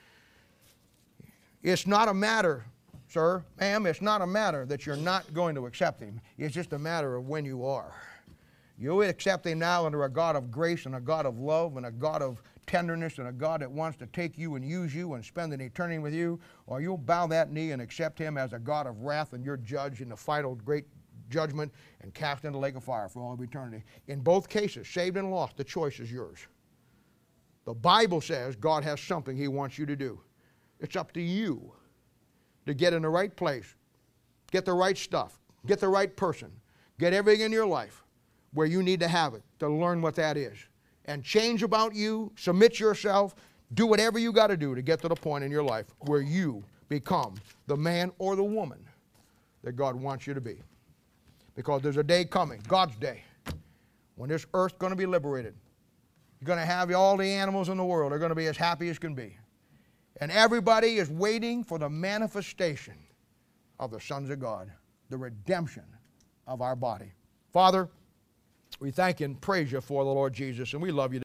It's not a matter, sir, ma'am, it's not a matter that you're not going to accept Him. It's just a matter of when you are. You'll accept Him now under a God of grace and a God of love and a God of tenderness and a God that wants to take you and use you and spend an eternity with you, or you'll bow that knee and accept Him as a God of wrath and your judge in the final great judgment and cast into the lake of fire for all of eternity. In both cases, saved and lost, the choice is yours. The Bible says God has something He wants you to do. It's up to you to get in the right place, get the right stuff, get the right person, get everything in your life where you need to have it to learn what that is. And change about you, submit yourself, do whatever you got to do to get to the point in your life where you become the man or the woman that God wants you to be. Because there's a day coming, God's day, when this earth's going to be liberated. You're going to have all the animals in the world. They're going to be as happy as can be. And everybody is waiting for the manifestation of the sons of God, the redemption of our body. Father, we thank you and praise you for the Lord Jesus, and we love you.